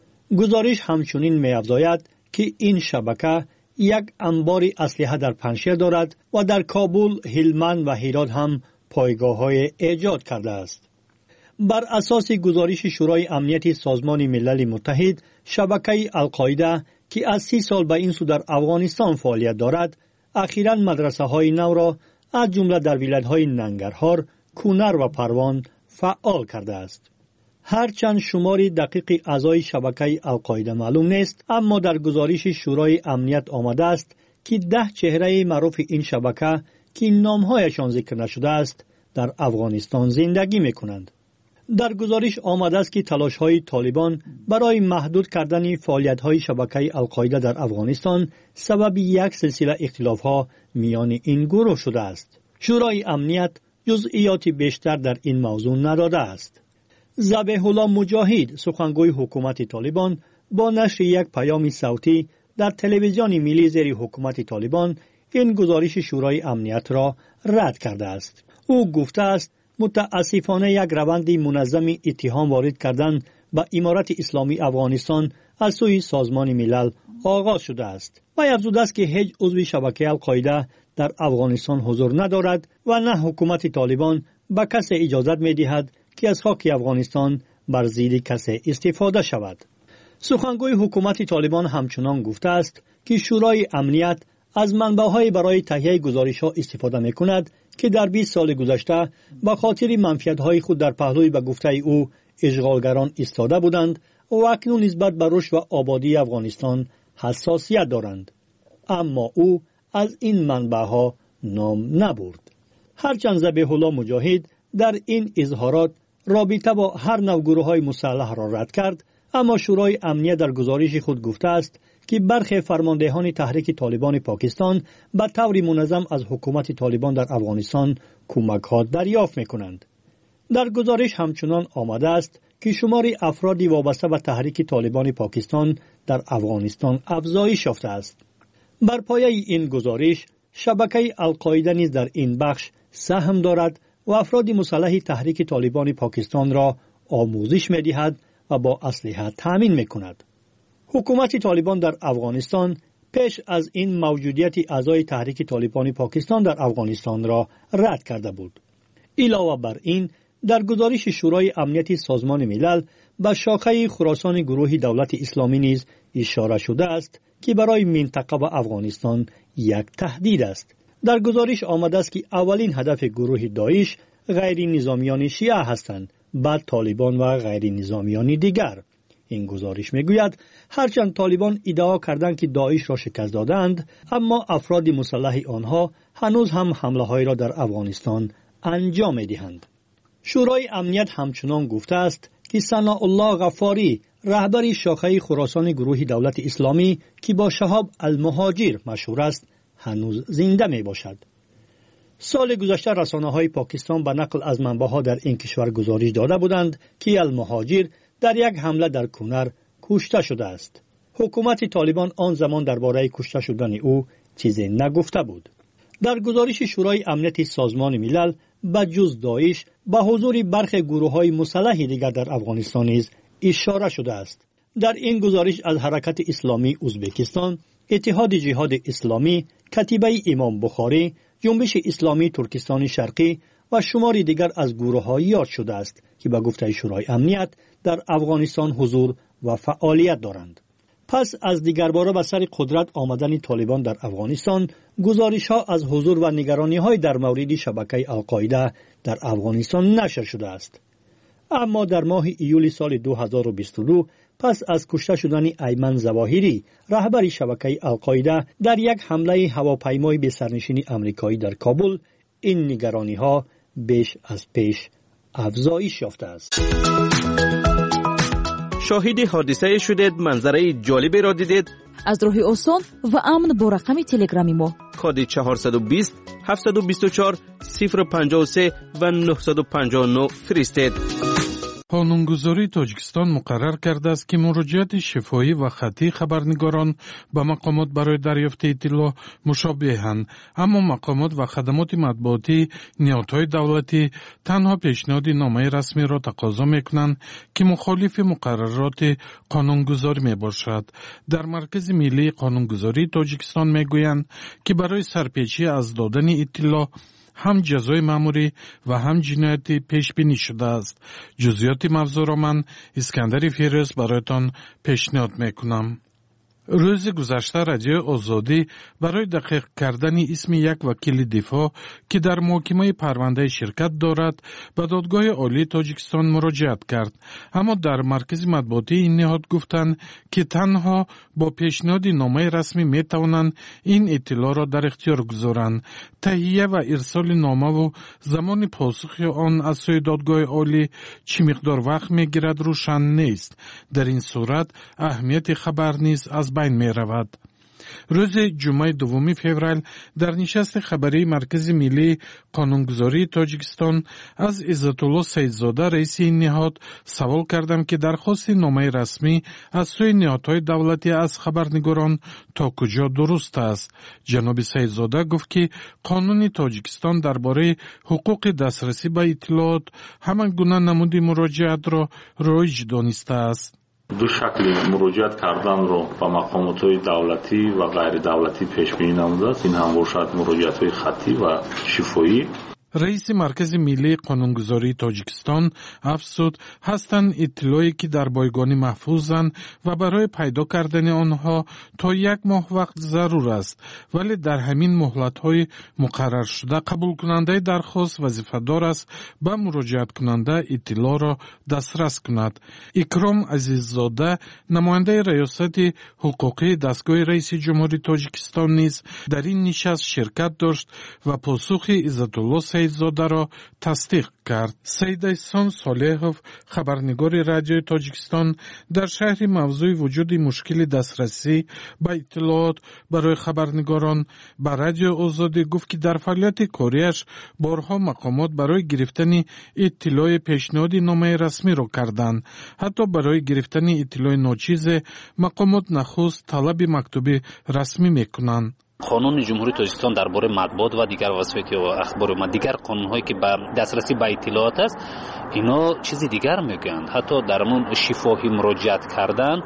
W: گزارش همچنین می‌افزاید که این شبکه یک انبار اسلحه در پنجشیر دارد و در کابل، هلمند و هرات هم پایگاه‌های ایجاد کرده است. بر اساس گزارش شورای امنیت سازمان ملل متحد، شبکه القاعده که از 30 سال به این سو در افغانستان فعالیت دارد، اخیراً مدرسه‌های نو را از جمله در ولایت‌های ننگرهار، کونر و پروان فعال کرده است. هرچند شماری دقیق اعضای شبکه القاعده معلوم نیست، اما در گزارش شورای امنیت آمده است که 10 چهره معروف این شبکه که نامهایشان ذکر نشده است در افغانستان زندگی می‌کنند. در گزارش آمده است که تلاش‌های طالبان برای محدود کردن فعالیت‌های شبکه القاعده در افغانستان سبب یک سلسله اختلاف‌ها میان این گروه شده است. شورای امنیت جزئیات بیشتر در این موضوع نداده است. ذبیح الله مجاهد، سخنگوی حکومت طالبان، با نشر یک پیام صوتی در تلویزیون ملی زیر حکومت طالبان این گزارش شورای امنیت را رد کرده است. او گفته است متاسفانه یک روند منظم اتهام وارد کردن به امارت اسلامی افغانستان از سوی سازمان ملل آغاز شده است و افزوده است که هیچ عضو شبکه القاعده در افغانستان حضور ندارد و نه حکومت طالبان به کسی اجازت می‌دهد که از خاک افغانستان بر ضد کسی استفاده شود. سخنگوی حکومت طالبان همچنان گفته است که شورای امنیت از منبع‌های برای تهیه گزارش‌ها استفاده می‌کند که در 20 سال گذشته به خاطر منفعت‌های خود در پهلوی به گفته او اشغالگران ایستاده بودند و اکنون نسبت به رشد و آبادی افغانستان حساسیت دارند. اما او از این منبع‌ها نام نبرد. هرچند ذبیح الله مجاهد در این اظهارات رابطه با هر نوع گروه‌های مسلح را رد کرد، اما شورای امنیت در گزارش خود گفته است که برخی فرماندهان تحریک طالبان پاکستان به طور منظم از حکومت طالبان در افغانستان کمک‌ها دریافت می‌کنند. در گزارش همچنان آمده است که شمار افراد وابسته به تحریک طالبان پاکستان در افغانستان افزایش یافته است. بر پایه این گزارش، شبکه القاعده نیز در این بخش سهم دارد و افراد مسلح تحریک طالبان پاکستان را آموزش می‌دهد و با اسلحه تامین می‌کند. حکومت طالبان در افغانستان پیش از این موجودیت اعضای تحریک طالبان پاکستان در افغانستان را رد کرده بود. علاوه بر این، در گزارش شورای امنیت سازمان ملل به شاخه خراسان گروه دولت اسلامی نیز اشاره شده است که برای منطقه و افغانستان یک تهدید است. در گزارش آمده است که اولین هدف گروه داعش غیر نظامیان شیعه هستند، بعد طالبان و غیر نظامیان دیگر. این گزارش میگوید هرچند طالبان ادعا کردند که داعش را شکست دادند، اما افراد مسلح آنها هنوز هم حمله‌هایی را در افغانستان انجام می‌دهند. شورای امنیت همچنان گفته است که ثناء الله غفاری، رهبر شاخه خراسان گروه دولت اسلامی که با شهاب المهاجر مشهور است، هنوز زنده میباشد. سال گذشته رسانه‌های پاکستان به نقل از منبع‌ها در این کشور گزارش داده بودند که المهاجر در یک حمله در کونر کشته شده است. حکومت طالبان آن زمان درباره کشته شدن او چیزی نگفته بود. در گزارش شورای امنیت سازمان ملل به جز داعش به حضور برخی گروه‌های مسلح دیگر در افغانستان نیز اشاره شده است. در این گزارش از حرکت اسلامی ازبکستان، اتحاد جهاد اسلامی، کتیبه امام بخاری، جنبش اسلامی ترکستان شرقی و شماری دیگر از گروه‌ها یاد شده است که به گفته شورای امنیت در افغانستان حضور و فعالیت دارند. پس از دیگر باره به سر قدرت آمدن طالبان در افغانستان، گزارش‌ها از حضور و نگرانی‌های در مورد شبکه القاعده در افغانستان نشر شده است. اما در ماه ایول سال 2022 پس از کشته شدن ایمن ظواهری، رهبر شبکه القاعده در یک حمله هواپیمای به سرنشین آمریکایی در کابل، این نگرانی‌ها بیش از پیش افزایش یافته است.
S: شاهد حادثه شدید، منظره جالبی را دیدید،
V: از راه آسان و امن با رقم تلگرامی ما
S: کد 420 724 053 و 959 فرستید.
A: قانونگذاری تاجیکستان مقرر کرده است که مراجعت شفاهی و خطی خبرنگاران به مقامات برای دریافت اطلاع مشابه‌اند، اما مقامات و خدمات مطبوعاتی نهادهای دولتی تنها پیشنهاد نامه رسمی را تقاضا می‌کنند که مخالف مقررات قانونگذاری میباشد. در مرکز ملی قانونگذاری تاجیکستان میگویند که برای سرپیچی از دادن اطلاع هم جزای مأموری و هم جنایتی پیش بینی شده است. جزئیات موضوع را من اسکندر فیروز برایتان پیشنهاد میکنم. روز گذشته رادیو آزادی برای دقیق کردن اسم یک وکیل دفاع که در محکمه پرونده شرکت دارد به دادگاه عالی تاجیکستان مراجعت کرد، اما در مرکز مطبوعاتی این نهاد گفتند که تنها با پیشنهاد نامه رسمی می توانند این اطلاع را در اختیار گذارند. تهیه و ارسال نامه و زمان پاسخ آن از سوی دادگاه عالی چه مقدار وقت می گیرد روشن نیست. در این صورت اهمیت خبر نیز از بین می رود. روز جمعه 2 فوریه در نشست خبری مرکز ملی قانونگذاری تاجیکستان از عزت الله سیدزاده رئیس این نهاد سوال کردم که درخواست نامه رسمی از سوی نهادهای دولتی از خبرنگاران تا کجا درست است. جناب سیدزاده گفت که قانون تاجیکستان درباره حقوق دسترسی به اطلاعات همان گونه نمود مراجعت را رایج دانسته است.
N: دو شکل مراجعت کردن رو با مقامات دولتی و غیر دولتی پیش بینی نموده است. این هم باشد مراجعت خطی و شفاهی.
A: رئیس مرکز ملی قانونگذاری تاجیکستان افزود هستند اطلاعی که در بایگانی محفوظند و برای پیدا کردن آنها تا 1 ماه وقت ضرور است، ولی در همین مهلت‌های مقرر شده قبول کننده درخواست وظیفه‌دار است به مراجعت کننده اطلاع را دسترس کند. اکرام عزیززاده نماینده ریاست حقوقی دستگاه رئیس جمهوری تاجیکستان نیز در این نشست شرکت داشت و پاسخ عزت الله سیدزاده را تصدیق کرد. سید احسان صالحوف خبرنگار رادیو تاجیکستان در شهر موضوع وجود مشکل دسترسی به اطلاعات برای خبرنگاران به رادیو آزادی گفت که در فعالیت کاریش بارها مقامات برای گرفتن اطلاع پیشنهاد نامه رسمی را کردند. حتی برای گرفتن اطلاع ناچیز مقامات نخست طلب مکتوبی رسمی میکنند.
F: قانون جمهوری تاجیکستان درباره مطبوعات و دیگر وسایط و اخبار و دیگر قانون‌هایی که بر دسترسی به اطلاعات است، اینا چیزی دیگر میگن. حتی درمون شفاهی مراجعت کردن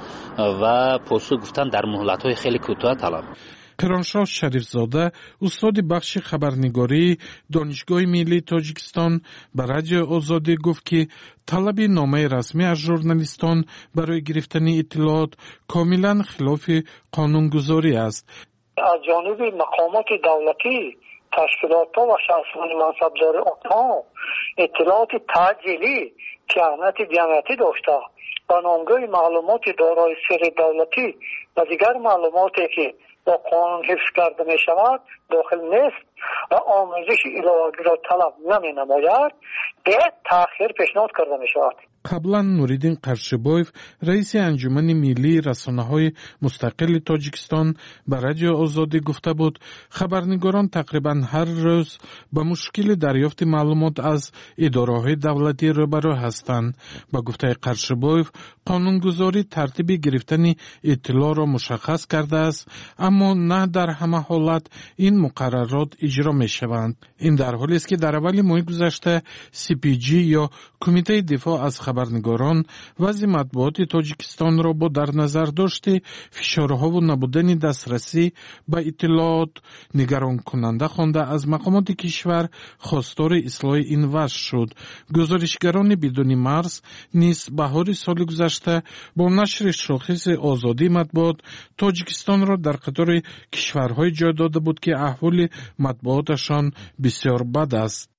F: و پاسخ گفتن در مهلت‌های خیلی کوتاه طلب.
A: قرانشاه شریفزاده استاد بخش خبرنگاری دانشگاه ملی تاجیکستان به رادیو آزادی گفت که طلب نامه رسمی از ژورنالیستان برای گرفتن اطلاعات کاملا خلاف قانونگذاری است.
I: از جانب مقامات دولتی، تشکیلات و شخصان منصبدار آنها اطلاعات تعجیلی که اهمیت جمعیتی داشته و نامگاه معلومات دارای سر دولتی و دیگر معلوماتی که با قانون حفظ کرده می شود داخل نیست و آموزش الهی را طلب نمی نماید، به تأخیر پیشنهاد کرده می شود.
A: قبلا نوریدین قرشبایف رئیس انجمن ملی رسانه‌های مستقل تاجیکستان به رادیو آزادی گفته بود خبرنگاران تقریبا هر روز با مشکل دریافت معلومات از اداره‌های دولتی روبرو هستند. با گفته قرشبایف قانونگذاری ترتیب گرفتن اطلاع را مشخص کرده است، اما نه در همه حالت این مقررات اجرا می‌شوند. این در حالی است که در اول ماه گذشته CPG یا کمیته دفاع از خبرنگاران وضع مطبوعات تاجیکستان را با در نظر داشته فشارها و نبودن دسترسی به اطلاعات نگران کننده خوانده از مقامات کشور خواستار اصلاح این وضع شد. گزارشگران بدون مرز نیز بهار سال گذشته با نشر شاخص آزادی مطبوعات تاجیکستان را در قطار کشورهای جای داده بود که احوال مطبوعاتشان بسیار بد است.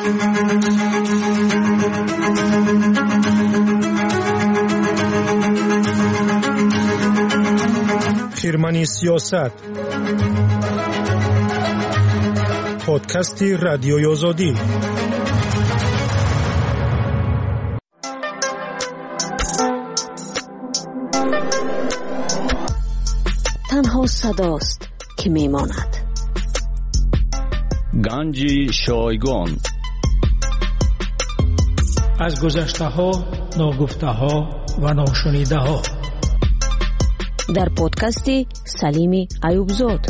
J: خرمنی سیاست پادکست رادیوی آزادی.
B: صداست که میماند.
H: گنج شایگان.
K: از گذشته ها، ناگفته ها و ناشنیده ها.
B: در پادکست سلیم ایوبزاد.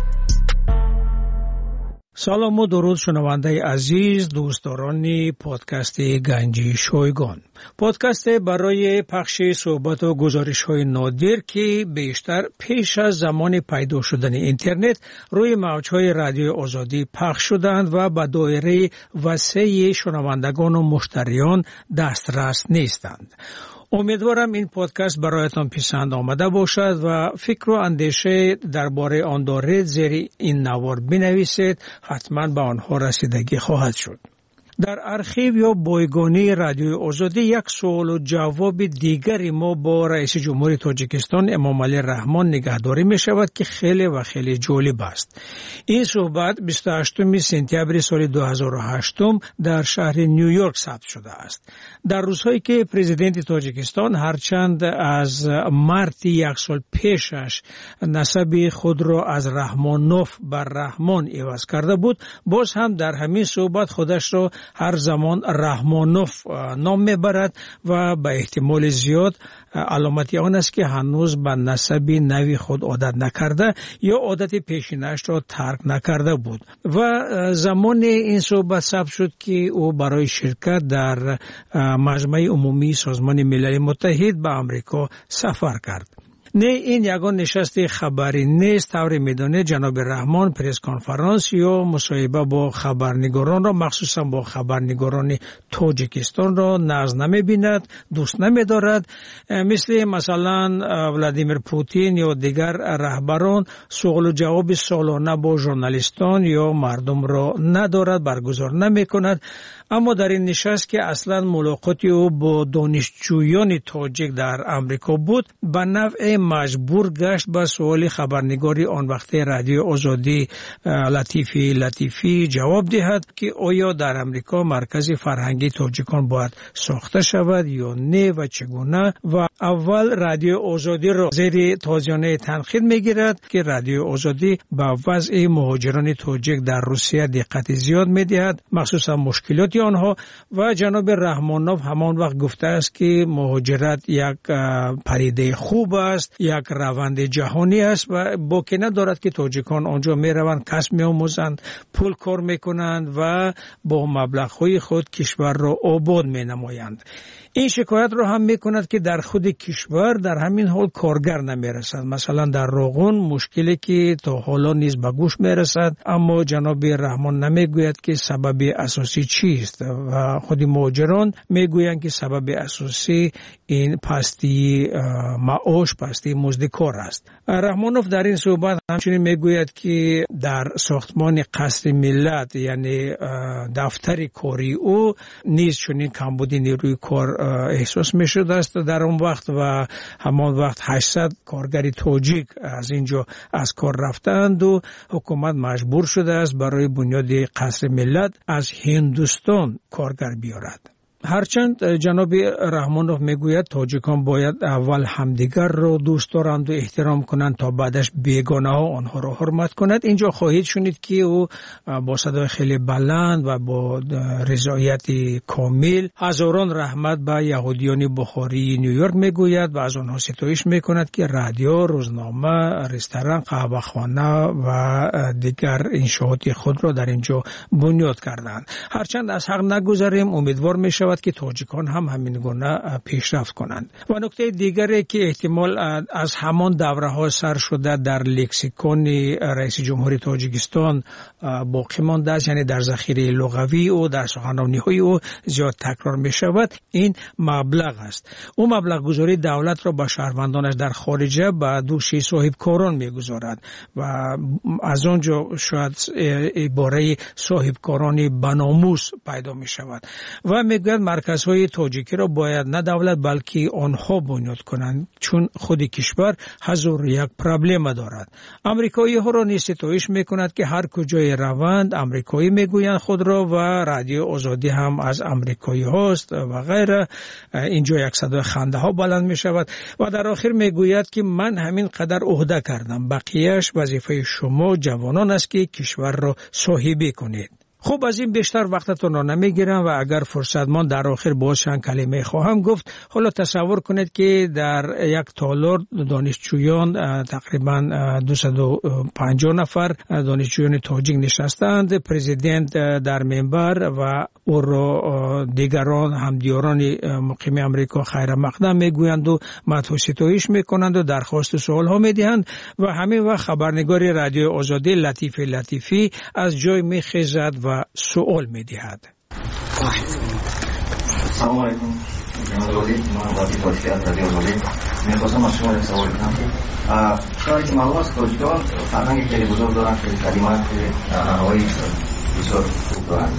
K: سلام و درود شنونده عزیز، دوستداران پادکست گنج شایگان. پادکست برای پخش صحبت و گزارش های نادر که بیشتر پیش از زمان پیدا شدن اینترنت روی موجهای رادیو آزادی پخش شدند و به دایره وسیع شنوندگان و مشتریان دسترس نیستند. امیدوارم این پادکست برایتان پسند آمده باشد و فکر و اندیشه درباره آن دارید زیر این نوار بنویسید، حتما به آنها رسیدگی خواهد شد. در ارشیو یا بایگانی رادیو آزادی یک سوال و جواب دیگری ما با رئیس جمهوری تاجیکستان امام علی رحمان نگهداری می شود که خیلی و خیلی جالب است. این صحبت 28 سپتامبر سال 2008 در شهر نیویورک ثبت شده است. در روزهایی که پرزیدنت تاجیکستان هرچند از مارت یک سال پیشش نسب خود را از رحمانوف بر رحمان عوض کرده بود، باز هم در همین صحبت خودش را هر زمان رحمانوف نام میبرد و به احتمال زیاد علامت آن است که هنوز به نسب نوی خود عادت نکرده یا عادت پیشینش را ترک نکرده بود و زمان این صحبت ثبت شد که او برای شرکت در مجمع عمومی سازمان ملل متحد به امریکا سفر کرد. نه این یگان نشست خبری نیست. طور میدانه جناب رحمان پرس کنفرانس یا مصاحبه با خبرنگاران را، مخصوصا با خبرنگاران تاجیکستان را ناز نمی‌بیند، دوست نمی‌دارد. مثلا ولادیمیر پوتین یا دیگر رهبران سوال و جواب سالانه با ژورنالیستان یا مردم را ندارد، برگزار نمی‌کند. اما در این نشست که اصلا ملاقاتی او با دانشجویان تاجیک در امریکا بود، به نوع مجبور گشت به سوال خبرنگاری آن وقت رادیو آزادی لطیفی جواب دهد که آیا در امریکا مرکز فرهنگی تاجیکان باید ساخته شود یا نه و چگونه. و اول رادیو آزادی را زیر تازیانه تنقید میگیرد که رادیو آزادی به وضع مهاجران تاجیک در روسیه دقت زیاد میدهد، مخصوصا مشکلات آنها. و جناب رحمانوف همان وقت گفته است که مهاجرت یک پدیده خوب است، یک روند جهانی است و باکی ندارد که تاجیکان آنجا می روند، کسب می آموزند، پول کار می کنند و با مبلغ‌های خود کشور را آباد می نمایند. این شکایت را هم می کند که در خود کشور در همین حال کارگر نمی رسد. مثلا در روغن مشکلی که تا حالا نیز به گوش می رسد، اما جناب رحمان نمی گوید که سبب اساسی چیست و خود مهاجران می گویند که سبب اساسی این پستی معاش، پستی مزد کار است. رحمانوف در این صحبت همچنین می گوید که در ساختمان قصر ملت یعنی دفتر کاری او نیز چنین کمبودی نیروی کار احساس می شده است در اون وقت و همان وقت 800 کارگر تاجیک از اینجا از کار رفتند و حکومت مجبور شده است برای بنیاد قصر ملت از هندوستان کارگر بیارد. هرچند جناب رحمانوف میگوید تاجیکان باید اول همدیگر را دوست دارند و احترام کنند تا بعدش بیگانه ها آنها را حرمت کنند، اینجا خواهید شنید که او با صدای خیلی بلند و با رضایت کامل هزاران رحمت به یهودیان بخاری نیویورک میگوید و از آنها ستایش میکند که رادیو، روزنامه، رستوران، قهوه‌خانه و دیگر انشاءات خود را در اینجا بنیاد کردند. هرچند از حق نگذریم، امیدوار میشود که تاجیکان هم همین گونه پیشرفت کنند. و نکته دیگری که احتمال از همان دوره ها سر شده در لکسیکون رئیس جمهوری تاجیکستان باقی مانده است، یعنی در ذخیره لغوی او، در سخنرانی های او زیاد تکرار می شود، این مبلغ است. او مبلغ گذاری دولت را به شهروندانش در خارجه به دوش صاحب کاران می گذارد و از آنجا شاید عباره صاحب کاران بناموس پیدا می شود و می گوید میگویند مرکزهای تاجیکی را باید نه دولت بلکه آنها بنیاد کنند، چون خود کشور هزار یک پرابلم دارد. امریکایی ها را نیز ستایش میکند که هر کجای روند امریکایی میگویند خود را و رادیو آزادی هم از امریکایی هاست و غیره. اینجا یک صدای خنده ها بلند می شود و در آخر میگوید که من همین قدر عهده کردم، بقیهش وظیفه شما جوانان است که کشور را صاحبی کنید. خب از این بیشتر وقتتون را نمیگیرم و اگر فرصت ماند در آخر باز چند کلمه خواهم گفت. حالا تصور کنید که در یک تالار دانشجویان تقریبا 250 نفر دانشجویان تاجیک نشستند، پرزیدنت در منبر و او را دیگران همدیاران مقیم امریکا خیر مقدم میگویند و مدح و ستایش میکنند و درخواست سوال ها میدهند و همین وقت خبرنگار رادیو آزادی لطیفی از جای میخیزد و سوال میدهد.
L: سلام علیکم جناب ولی، من وقتی پادشاه از رادیو آزادی میخواستم از شما یک سوال کنم. شاید که معلوم است تاجیکان فرهنگی خیلی بزرگ دارند، خیلی کلمات هوایی بسیار خوب دارند.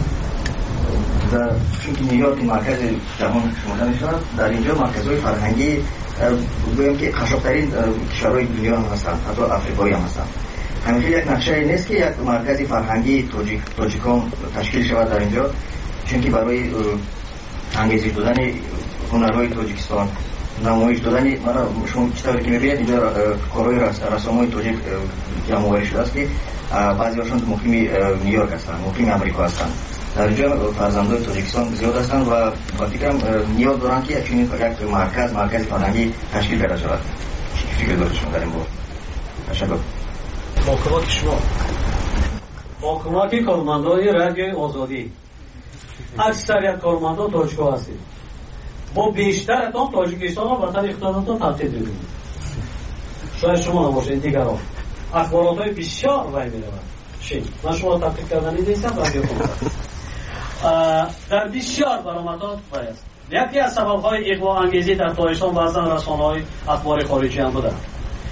L: چون نیویورک مرکز جهان شمرده میشود، در اینجا مرکزهای فرهنگی بگویم که قشنگترین کشورهای دنیا هم هستند، حتی افریقایی هم هستند. همینجور یک نقشه نیست که یک مرکز فرهنگی تاجیکان تشکیل شود در اینجا، چون که برای انگیزش دادن هنرهای تاجیکستان، نمایش دادن، شما چطوری که میبینید اینجا کارهای رسامای تاجیک جمع‌آوری شده است که بعضی هاشون مقیم نیویورک هستند، مقیم امریکا هستند. در اینجا فرزندان تاجیکستان زیاد هستند و فکرم نیاز دارند که یک مرکز فرهنگی تشکیل کرده شود. فکر دارید شما در این باره؟ تشکر.
O: با کمک شما، با کمک کارمندان رادیو آزادی، اکثریت کارمندان تاجیک‌ها هستید. با بیشترتان تاجیکستان را وطن اختیاراتان تبدیل می‌کنید. شاید شما نباشید، دیگران اخبارات‌های بسیار وای می‌رود. من شما را تبدیل کردنی نیستم، رادیو کنم. در بسیار برآمدات وای است. یکی از سبب‌های اغوا انگیزی در تاجیکستان بعضاً رسانه‌های اخبار خارجی هم بودند.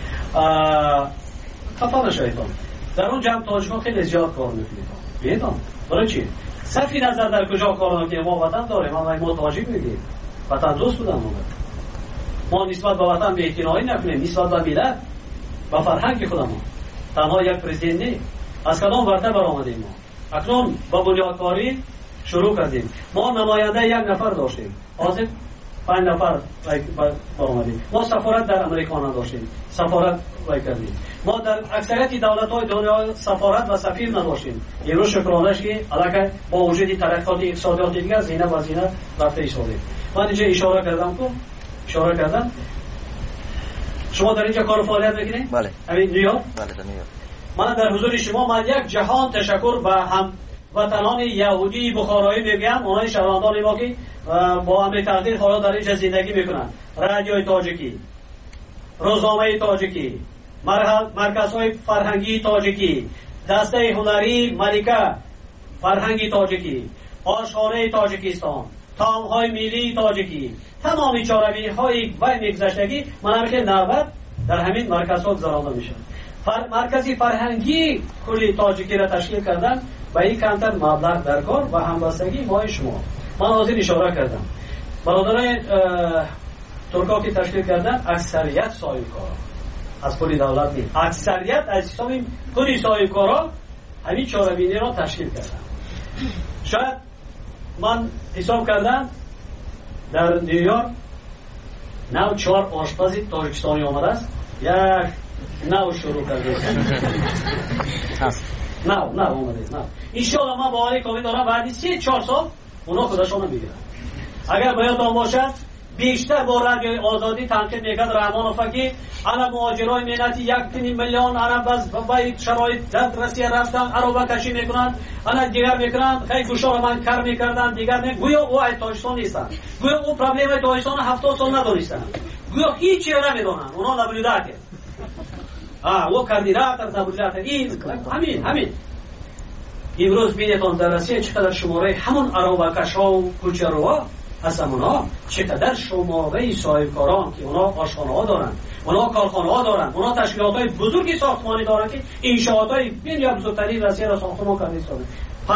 O: خفا نشایتان در اون جمع تاجیک‌ها خیلی زیاد کار می‌کنید. بیایید برای چی؟ صرفی نظر در کجا کار که ما وطن داریم، ما تاجیک میگیم، وطن دوست بودن ما نسبت به وطن بی‌اعتنایی نکنیم، نسبت به ملت و فرهنگ خودمون. تنها یک پرزیدنت نیست، از کدام ورطه برآمدیم ما. اکنون با بنیادکاری شروع کردیم. ما نماینده یک نفر داشتیم، حاضر 5 نفر برآمدیم. ما سفارت در امریکا نداشتیم، سفارت کردیم. ما در اکثریت دولت‌های دنیا سفارت و سفیر نداشتیم. امروز شکرانش که علاقه با وجود ترقیات اقتصادی دیگر زینه و زینه رفته ایستاده. من اینجا اشاره کردم. شما در اینجا کار فعالیت می‌کنید؟
L: بله.
O: همین نیویورک؟
L: بله، در نیویورک.
O: من در حضور شما من یک جهان تشکر به هم وطنان یهودی بخارایی میگم، اونای شهروندان ما که با امر تقدیر حالا در اینجا زندگی میکنن. رادیوی تاجیکی، روزنامه تاجیکی، مرکزهای فرهنگی تاجیکی، دسته هنری ملکه فرهنگی تاجیکی، آشخانه تاجیکستان، طعام‌های ملی تاجیکی، تمامی چاره‌های و میگذشتگی من که 90 در همین مرکزها گذرانده میشن. مرکزی فرهنگی کلی تاجیکی را تشکیل کردن و این کمتر مبلغ در کار و همبستگی ما شما. من از این اشاره کردم. برادران ترکا که تشکیل کردن اکثریت صاحبکارا از کلی دولت نیست، اکثریت از حساب کلی صاحبکارا همین چاره‌بینی را تشکیل کردن. شاید من حساب کردم در نیویورک 4 آشپز تاجیکستانی آمده است، یک نو شروع کرده است. نه اومده. انشاءالله من باوری کامل دارم بعد 3-4 سال اونا خودشون میگیرن. اگر باید باشد بیشتر با رادیو آزادی تنقید میکرد رحمان فقیه، انا مهاجرای ملتی 1 میلیون عرب از باید شرایط در روسیه رفتن عربه کشی میکنن، انا دیگر میکنن خیلی گوشا رو من کار میکردن، دیگر نه گویا او تاجیکستان نیستن، گویا او پرابلم تاجیکستان 70 سال ندونستن، گویا هیچی رو نمیدونن، اونا نبودن او کاندیدات نبودن. این همین امروز بینتون در روسیه چقدر شماره همون عربکش‌ها و کوچه‌روها هستن، اونا چقدر شماره صاحبکاران که اونا آشخانه‌ها دارن، اونا کارخانه‌ها دارن، اونا تشکیلات‌های بزرگی ساختمانی دارن که انشاءات‌های بسیار بزرگترین روسیه را ساختمان کرده است.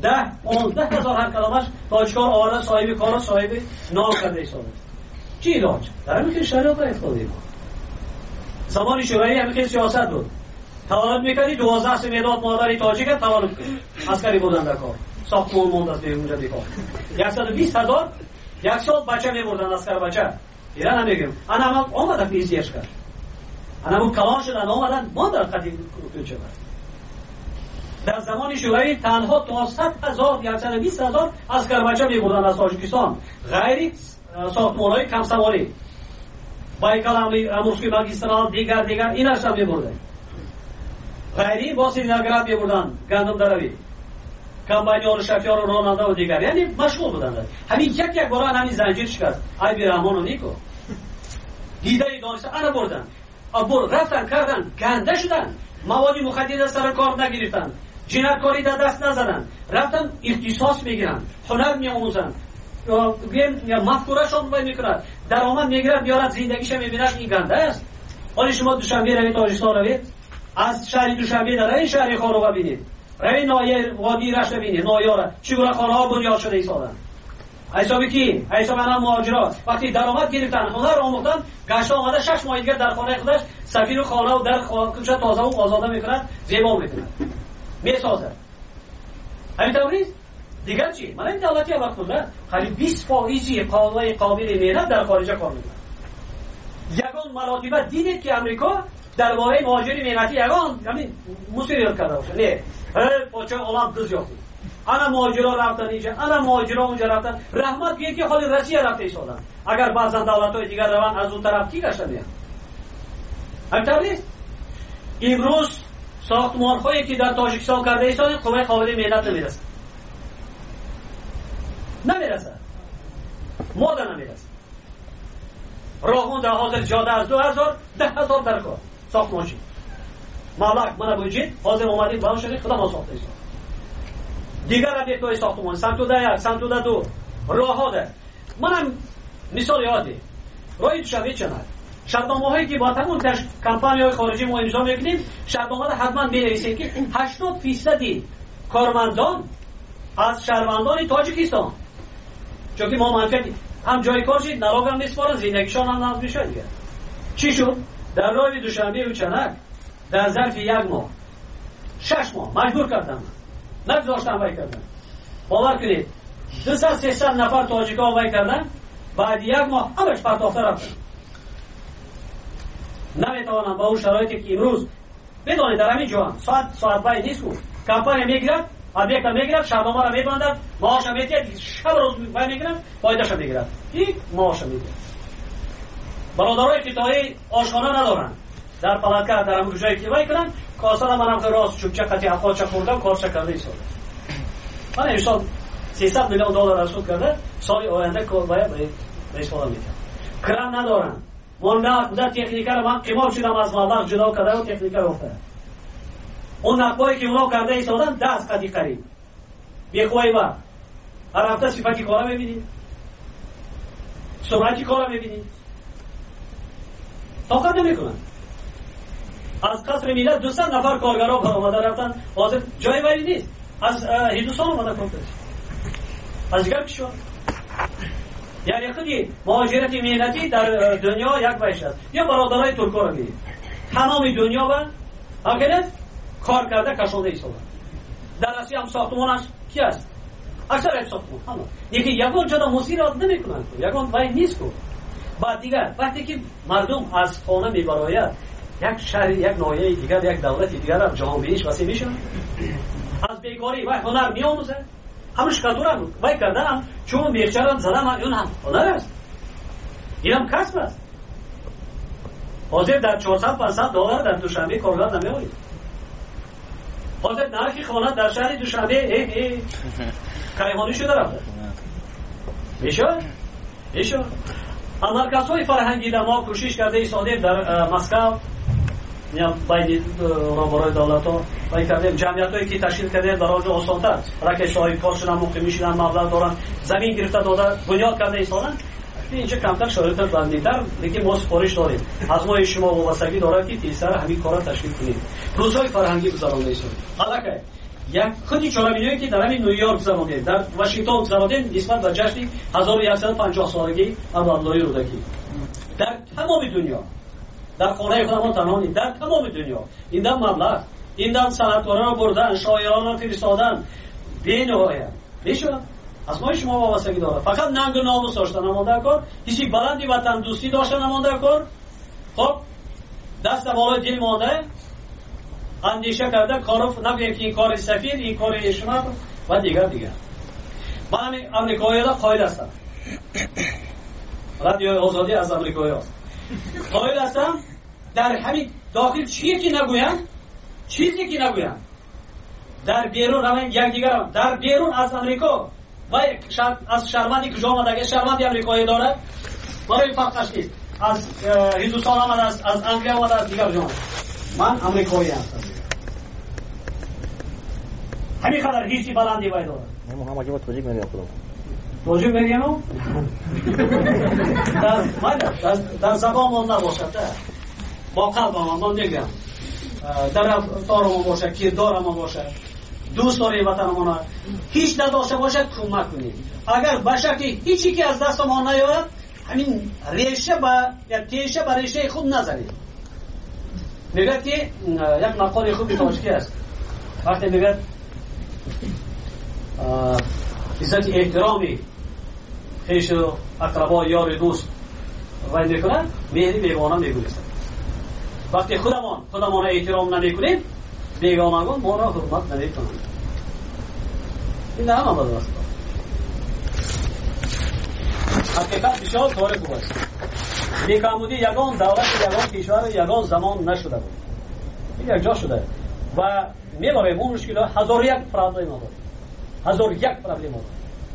O: 10-15 هزار هر کلامش تاجیکان آورده صاحب کار صاحب نام کرده ایستاده. چی علاج؟ در همین شریعت را افتاده ما. زمان شورایی همین سیاست بود. تولد میکردی 12 سه مداد مادری تاجیک تولد کرد. عسکری بودن در کار. ساختمان موند از اونجا بیکار. 120,000 یک سال بچه میبردن عسکر بچه. ایران نمیگم. انا هم آمدن فیزیش کرد. انا هم کلان شدن آمدن ماندن قدیم کوچه برد. در زمان شورایی تنها تا 100,000 120,000 عسکر بچه میبردن از تاجیکستان. غیر ساختمان‌های کم سواری. بایکال امروزکی ماگیسترال دیگر ایناش هم میبردن. غیری با سرینگرد میبردن گندم دروی. کمبانیان شفیار و راننده و دیگر یعنی مشغول بودند. همین یک بار همین زنجیر شکست. ای بی رحمان و نیکو دیده دانسته انا بردن ابر رفتن کردن گنده شدن مواد مخدر سر کار نگرفتن جنایتکاری در دست نزدن رفتن اختصاص میگیرن هنر میآموزن یا مفکورشون وای میکنن درآمد میگیرن بیارن زندگیش میبینن این گنده است. حالا شما دوشنبه روید تاجیکستان روید از شهر دوشنبه در این شهر خارو ببینید روی نایه وادی رشت بینید نایاره چگونه خانه ها بنیاد شده ایستادن حسابی کی؟ حساب انا مهاجرات وقتی درآمد گرفتن هنر آموختن گشت آمده 6 ماه دیگه در خانه خودش سفیر و خانه و در کوچه تازه و آزاده میکنن زیبا میکنن میسازه همین طوری دیگر چی؟ من این دولتی وقت بوده خیلی 20% قابل مهنت در خارج کار میکنن. یگان مراتبه دیدید که امریکا درباره مهاجری مهنتی یگان همین مسئولیت کرده باشه نه پاچه عالم دزیافت انا مهاجرا رفتن اینجا انا مهاجرا اونجا رفتن رحمت بیه که خالی روسیه رفته ایستادن اگر بعضا دولت‌های دیگر روان از اون طرف کی گشتن میان همینطور نیست. امروز ساختمان‌هایی که در تاجیکستان کرده ایستادن قوه قابل مهنت نمیرسه ماده نمیرسه راهون در حاضر جاده از 2000 10,000 در کار ساختمانچی مالک من بوجید حاضر اومدید بالا شدید خدا ما ساخته ایستاد دیگر ابیکت‌های ساختمان سمتوده 1 سمتوده 2 راه ها ده منم مثال یادی راهی دوشنبه چنار شرطنامه‌هایی که با تمام کمپانی‌های خارجی ما امضا می‌کنیم شرطنامه حتما بنویسید که 80% کارمندان از شهروندان تاجیکستان چون که ما منفعتی هم جای کار شد نراغ هم میسپارن زندگیشان هم نظم میشه دیگه. چی شد؟ در راه دوشنبه و چنک در ظرف 1 ماه 6 ماه مجبور کردن نگذاشتن وای کردن. باور کنید 200-300 نفر تاجیکا وای کردن بعد 1 ماه همش پرتافته رفتن. نمیتوانم با اون شرایطی که امروز بدونید در همین جوان ساعت بای نیست بود کمپانی میگیرد ابیکت میگیرد شبنامه را میبندد معاش میگیرد شب روز وای میگیرد فایدهش میگیرد یک معاش میگیرد. برادرای فیتایی آشخانه ندارن در پلاتکار در همون جایی که وای کنن کاسه منم که راست چوبچه قطعی افاچه خوردم کارش کرده ایستاده. من امسال 300 میلیون دلار رسود کرده سال آینده کار باید به استفاده میکنم. کرم ندارن من در تکنیکر من قیمال شدم از مبلغ جدا کرده و تکنیکر افتاده اون نقبایی که اونا کرده ایستادن 10 قدی قریب بیخوایی با هر هفته صفتی کارا میبینید سرعتی کارا میبینید طاقت نمیکنن. از قصر ملت 200 نفر کارگرها برآمده رفتن حاضر جای وری نیست از هندوستان اومده کار از دیگر کشور یعنی خودی مهاجرت مهنتی در دنیا یک وجه است. یا برادرای ترکا رو ببینید تمام دنیا و همکنه کار کرده کشانده ایستادن. در اصلی هم ساختمانش کی است؟ اکثر ساختمان همون یکی یگان جدا مصیرات نمیکنن یگان وای نیست کو. بعد دیگر وقتی که مردم از خانه میبراید یک شهر یک ناحیه دیگر یک دولت دیگر هم جهان بینیش وسیع میشه از بیکاری و هنر میآموزه همش کاتورا وای کردن چون میخچرم زدم اون هم هنر است اینم کسب است. حاضر در 400-500 دلار در دوشنبه کارگر نمیآید. حاضر نرخی خانه در شهر دوشنبه کیهانی شده رفته میشه مرکزهای فرهنگی در ما کوشش کرده ایستادیم در مسکو یا باید برای دولت ها باید کردیم جمعیت هایی که تشکیل کردیم در آنجا آسانتر رکش های کار شدن مقیم میشدن مبلغ دارن زمین گرفته داده بنیاد کرده ایستادن. اینجا کمتر شرایط بندی‌تر لیکن ما سفارش داریم از ما شما وابستگی داره که تیزتر همین کارا تشکیل کنیم روزهای فرهنگی گذرانده ایستادیم. حالا که یک خودی چهار میلیونی که در همین نیویورک گذرانده، در واشنگتن گذرانده نسبت به جشن 1150 سالگی عبدالله رودکی. در تمام دنیا، در خانه خودمان تنها نیست، در تمام دنیا این دم مبلغ، این دم صنعتکاران را بردن، شاعران را فرستادن بی نهایت. میشه از ما شما وابستگی داره. فقط ننگ و ناموس داشتن نمانده کار، هیچی بلندی وطن دوستی داشتن نمانده کار. خب دست بالای دل مانده، اندیشه کرده کارو نگویم که این کار سفیر، این کار شما و دیگر. من امریکایی را قائل هستم، رادیو آزادی از امریکایی هست قائل هستم در همین داخل چیزی که نگویم در بیرون روان یک دیگر در بیرون از امریکا و از شرمندی که جا آمده شرمندی امریکایی داره برای فرقش نیست، از هندوستان آمده است، از انگلیس آمده است، دیگر جا من امریکایی هستم. همین خاطر هیچی بلندی باید داره.
P: ما هم اگه با توجیه میگیم خودم
O: توجیه میگیم در زبان ما نباشد، با قلب ما نگم، در رفتار ما باشد، کردار ما باشد، دوست داری وطن ما، هیچ نداشته باشد کمک کنید. اگر باشد هیچی که از دست ما نیاید، همین ریشه یا تیشه به ریشه خود نزنید. میگه که یک مقال خوبی تاجیکی است، وقتی میگه عزت احترامی خیش و اقربا یار دوست وای میکنه، مهری بیگانه میگویست. وقتی خودمان احترام نمیکنیم، بیگانگان ما را حرمت نمیکنند. این همه بده است. حقیقت بسیار کار خوب است. بیکامودی یگان دولت، یگان کشور، یگان زمان نشده بود. این یک جا شده و میباریم اون مشکلات هزار یک پرابلم داریم. هزار یک پرابلم داریم.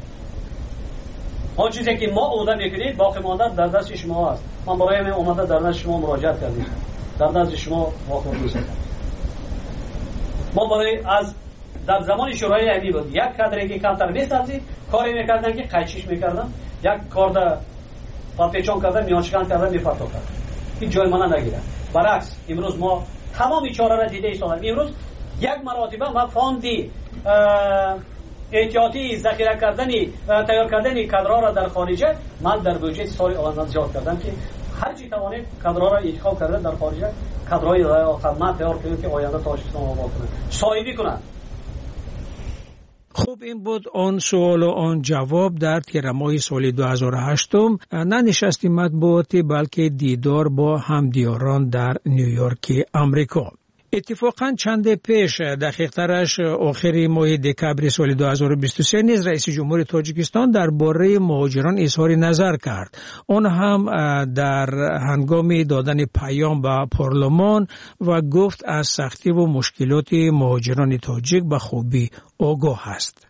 O: آن چیزی که ما عهده میکنید باقی مانده در دست شما است. من برای من اومده در نزد شما مراجعت کردم، در نزد شما واقع نیست. ما برای از در زمان شورای علی بود یک کادری که کمتر می‌سازید کاری میکردن که قیچیش میکردن، یک کارد پاپیچون کردن، میانشکن کردن، میفرتو کردن، هیچ جای ما نگیرن. برعکس امروز ما تمام چاره را دیده ایستادیم. امروز یک مراتبه ما فاندی احتیاطی ذخیره کردنی تیار کردنی کادرها را در خارجه من در بودجه سال آینده زیاد کردم که هر چی توانید کادرها را انتخاب کردن در خارجه، کادرهای خدمت تیار کنید که آینده تاجیکستان آباد کنند، صاحبی کنند.
K: خب این بود آن سوال و آن جواب در تیر ماه سال 2008. نه نشستی مطبوعاتی بلکه دیدار با همدیاران در نیویورک امریکا. اتفاقا چند پیش دقیق‌ترش آخر ماه دکبر سال 2023 نیز رئیس جمهور تاجیکستان درباره مهاجران اظهار نظر کرد. آن هم در هنگام دادن پیام به پارلمان و گفت از سختی و مشکلات مهاجران تاجیک به خوبی آگاه است.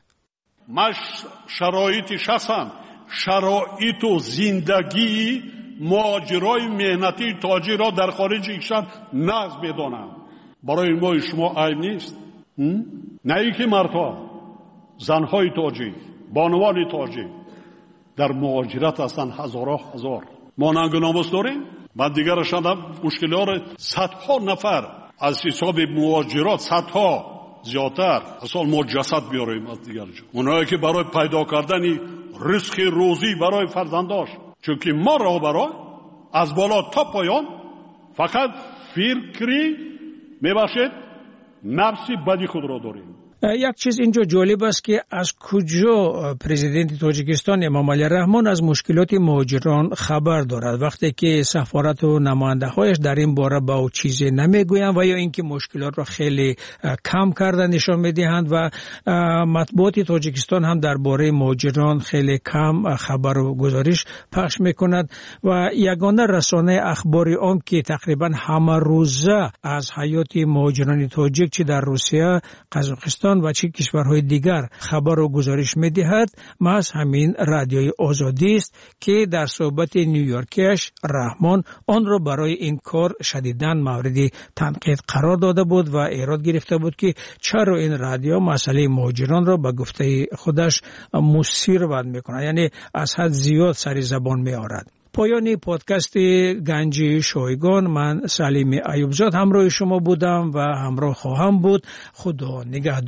Q: شرایط شخصا شرایط و زندگی مهاجرای مهنتی تاجیک را در خارج کشور نقض می‌دانم. برای ما شما عیب نیست. نه اینکه مردها، زنهای تاجیک، بانوان تاجیک در مهاجرت هستند هزار. ما ننگ و ناموس داریم. بعد دیگر شدم مشکلات صدها نفر از حساب مهاجرات، صدها زیادتر اصلا ما جسد بیاریم از دیگر جا. اونایی که برای پیدا کردن رزق روزی برای فرزنداش، چون که ما را برای از بالا تا پایان فقط فکری میباشد نفسی بدی خود را داریم.
K: یک چیز اینجا جالب است که از کجا پرزیدنت تاجیکستان امام علی رحمان از مشکلات مهاجران خبر دارد وقتی که سفارت و نماینده هایش در این باره با او چیزی نمیگویند و یا اینکه مشکلات را خیلی کم کردن نشان میدهند و مطبوعات تاجیکستان هم درباره مهاجران خیلی کم خبر و گزارش پخش میکند و یگانه رسانه اخباری عام که تقریبا همه روزه از حیات مهاجران تاجیک چه در روسیه، قزاقستان و چه کشورهای دیگر خبر و گزارش می‌دهد محض همین رادیوی آزادی است که در صحبت نیویورکیش رحمان آن را برای این کار شدیداً مورد تنقید قرار داده بود و ایراد گرفته بود که چرا این رادیو مسئله مهاجران را به گفته خودش مثیر بد می‌کند، یعنی از حد زیاد سر زبان می‌آورد. پایان پادکست گنج شایگان، من سلیم ایوبزاد همراه شما بودم و همراه خواهم بود. خدا نگهدار.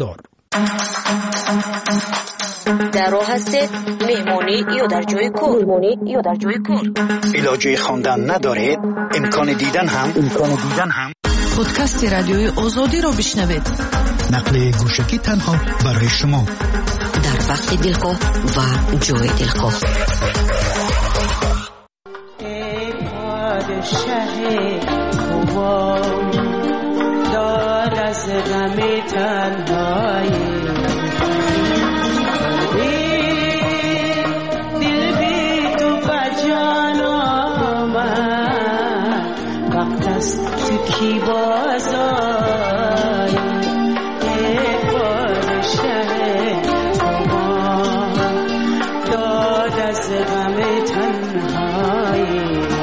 B: در راه هستید مهمانی یا در جای کار
M: علاجه خواندن ندارید امکان دیدن هم
V: پادکست رادیوی آزادی را بشنوید.
M: نقل گوشکی تنها برای شما
B: در وقت دلخواه و جای دلخواه.
P: ای پادشه خوبا داد از غم تنهایی دل بی تو بجان آمد وقت است تو کی بازای ای پادشه خوبا داد از غم تنهایی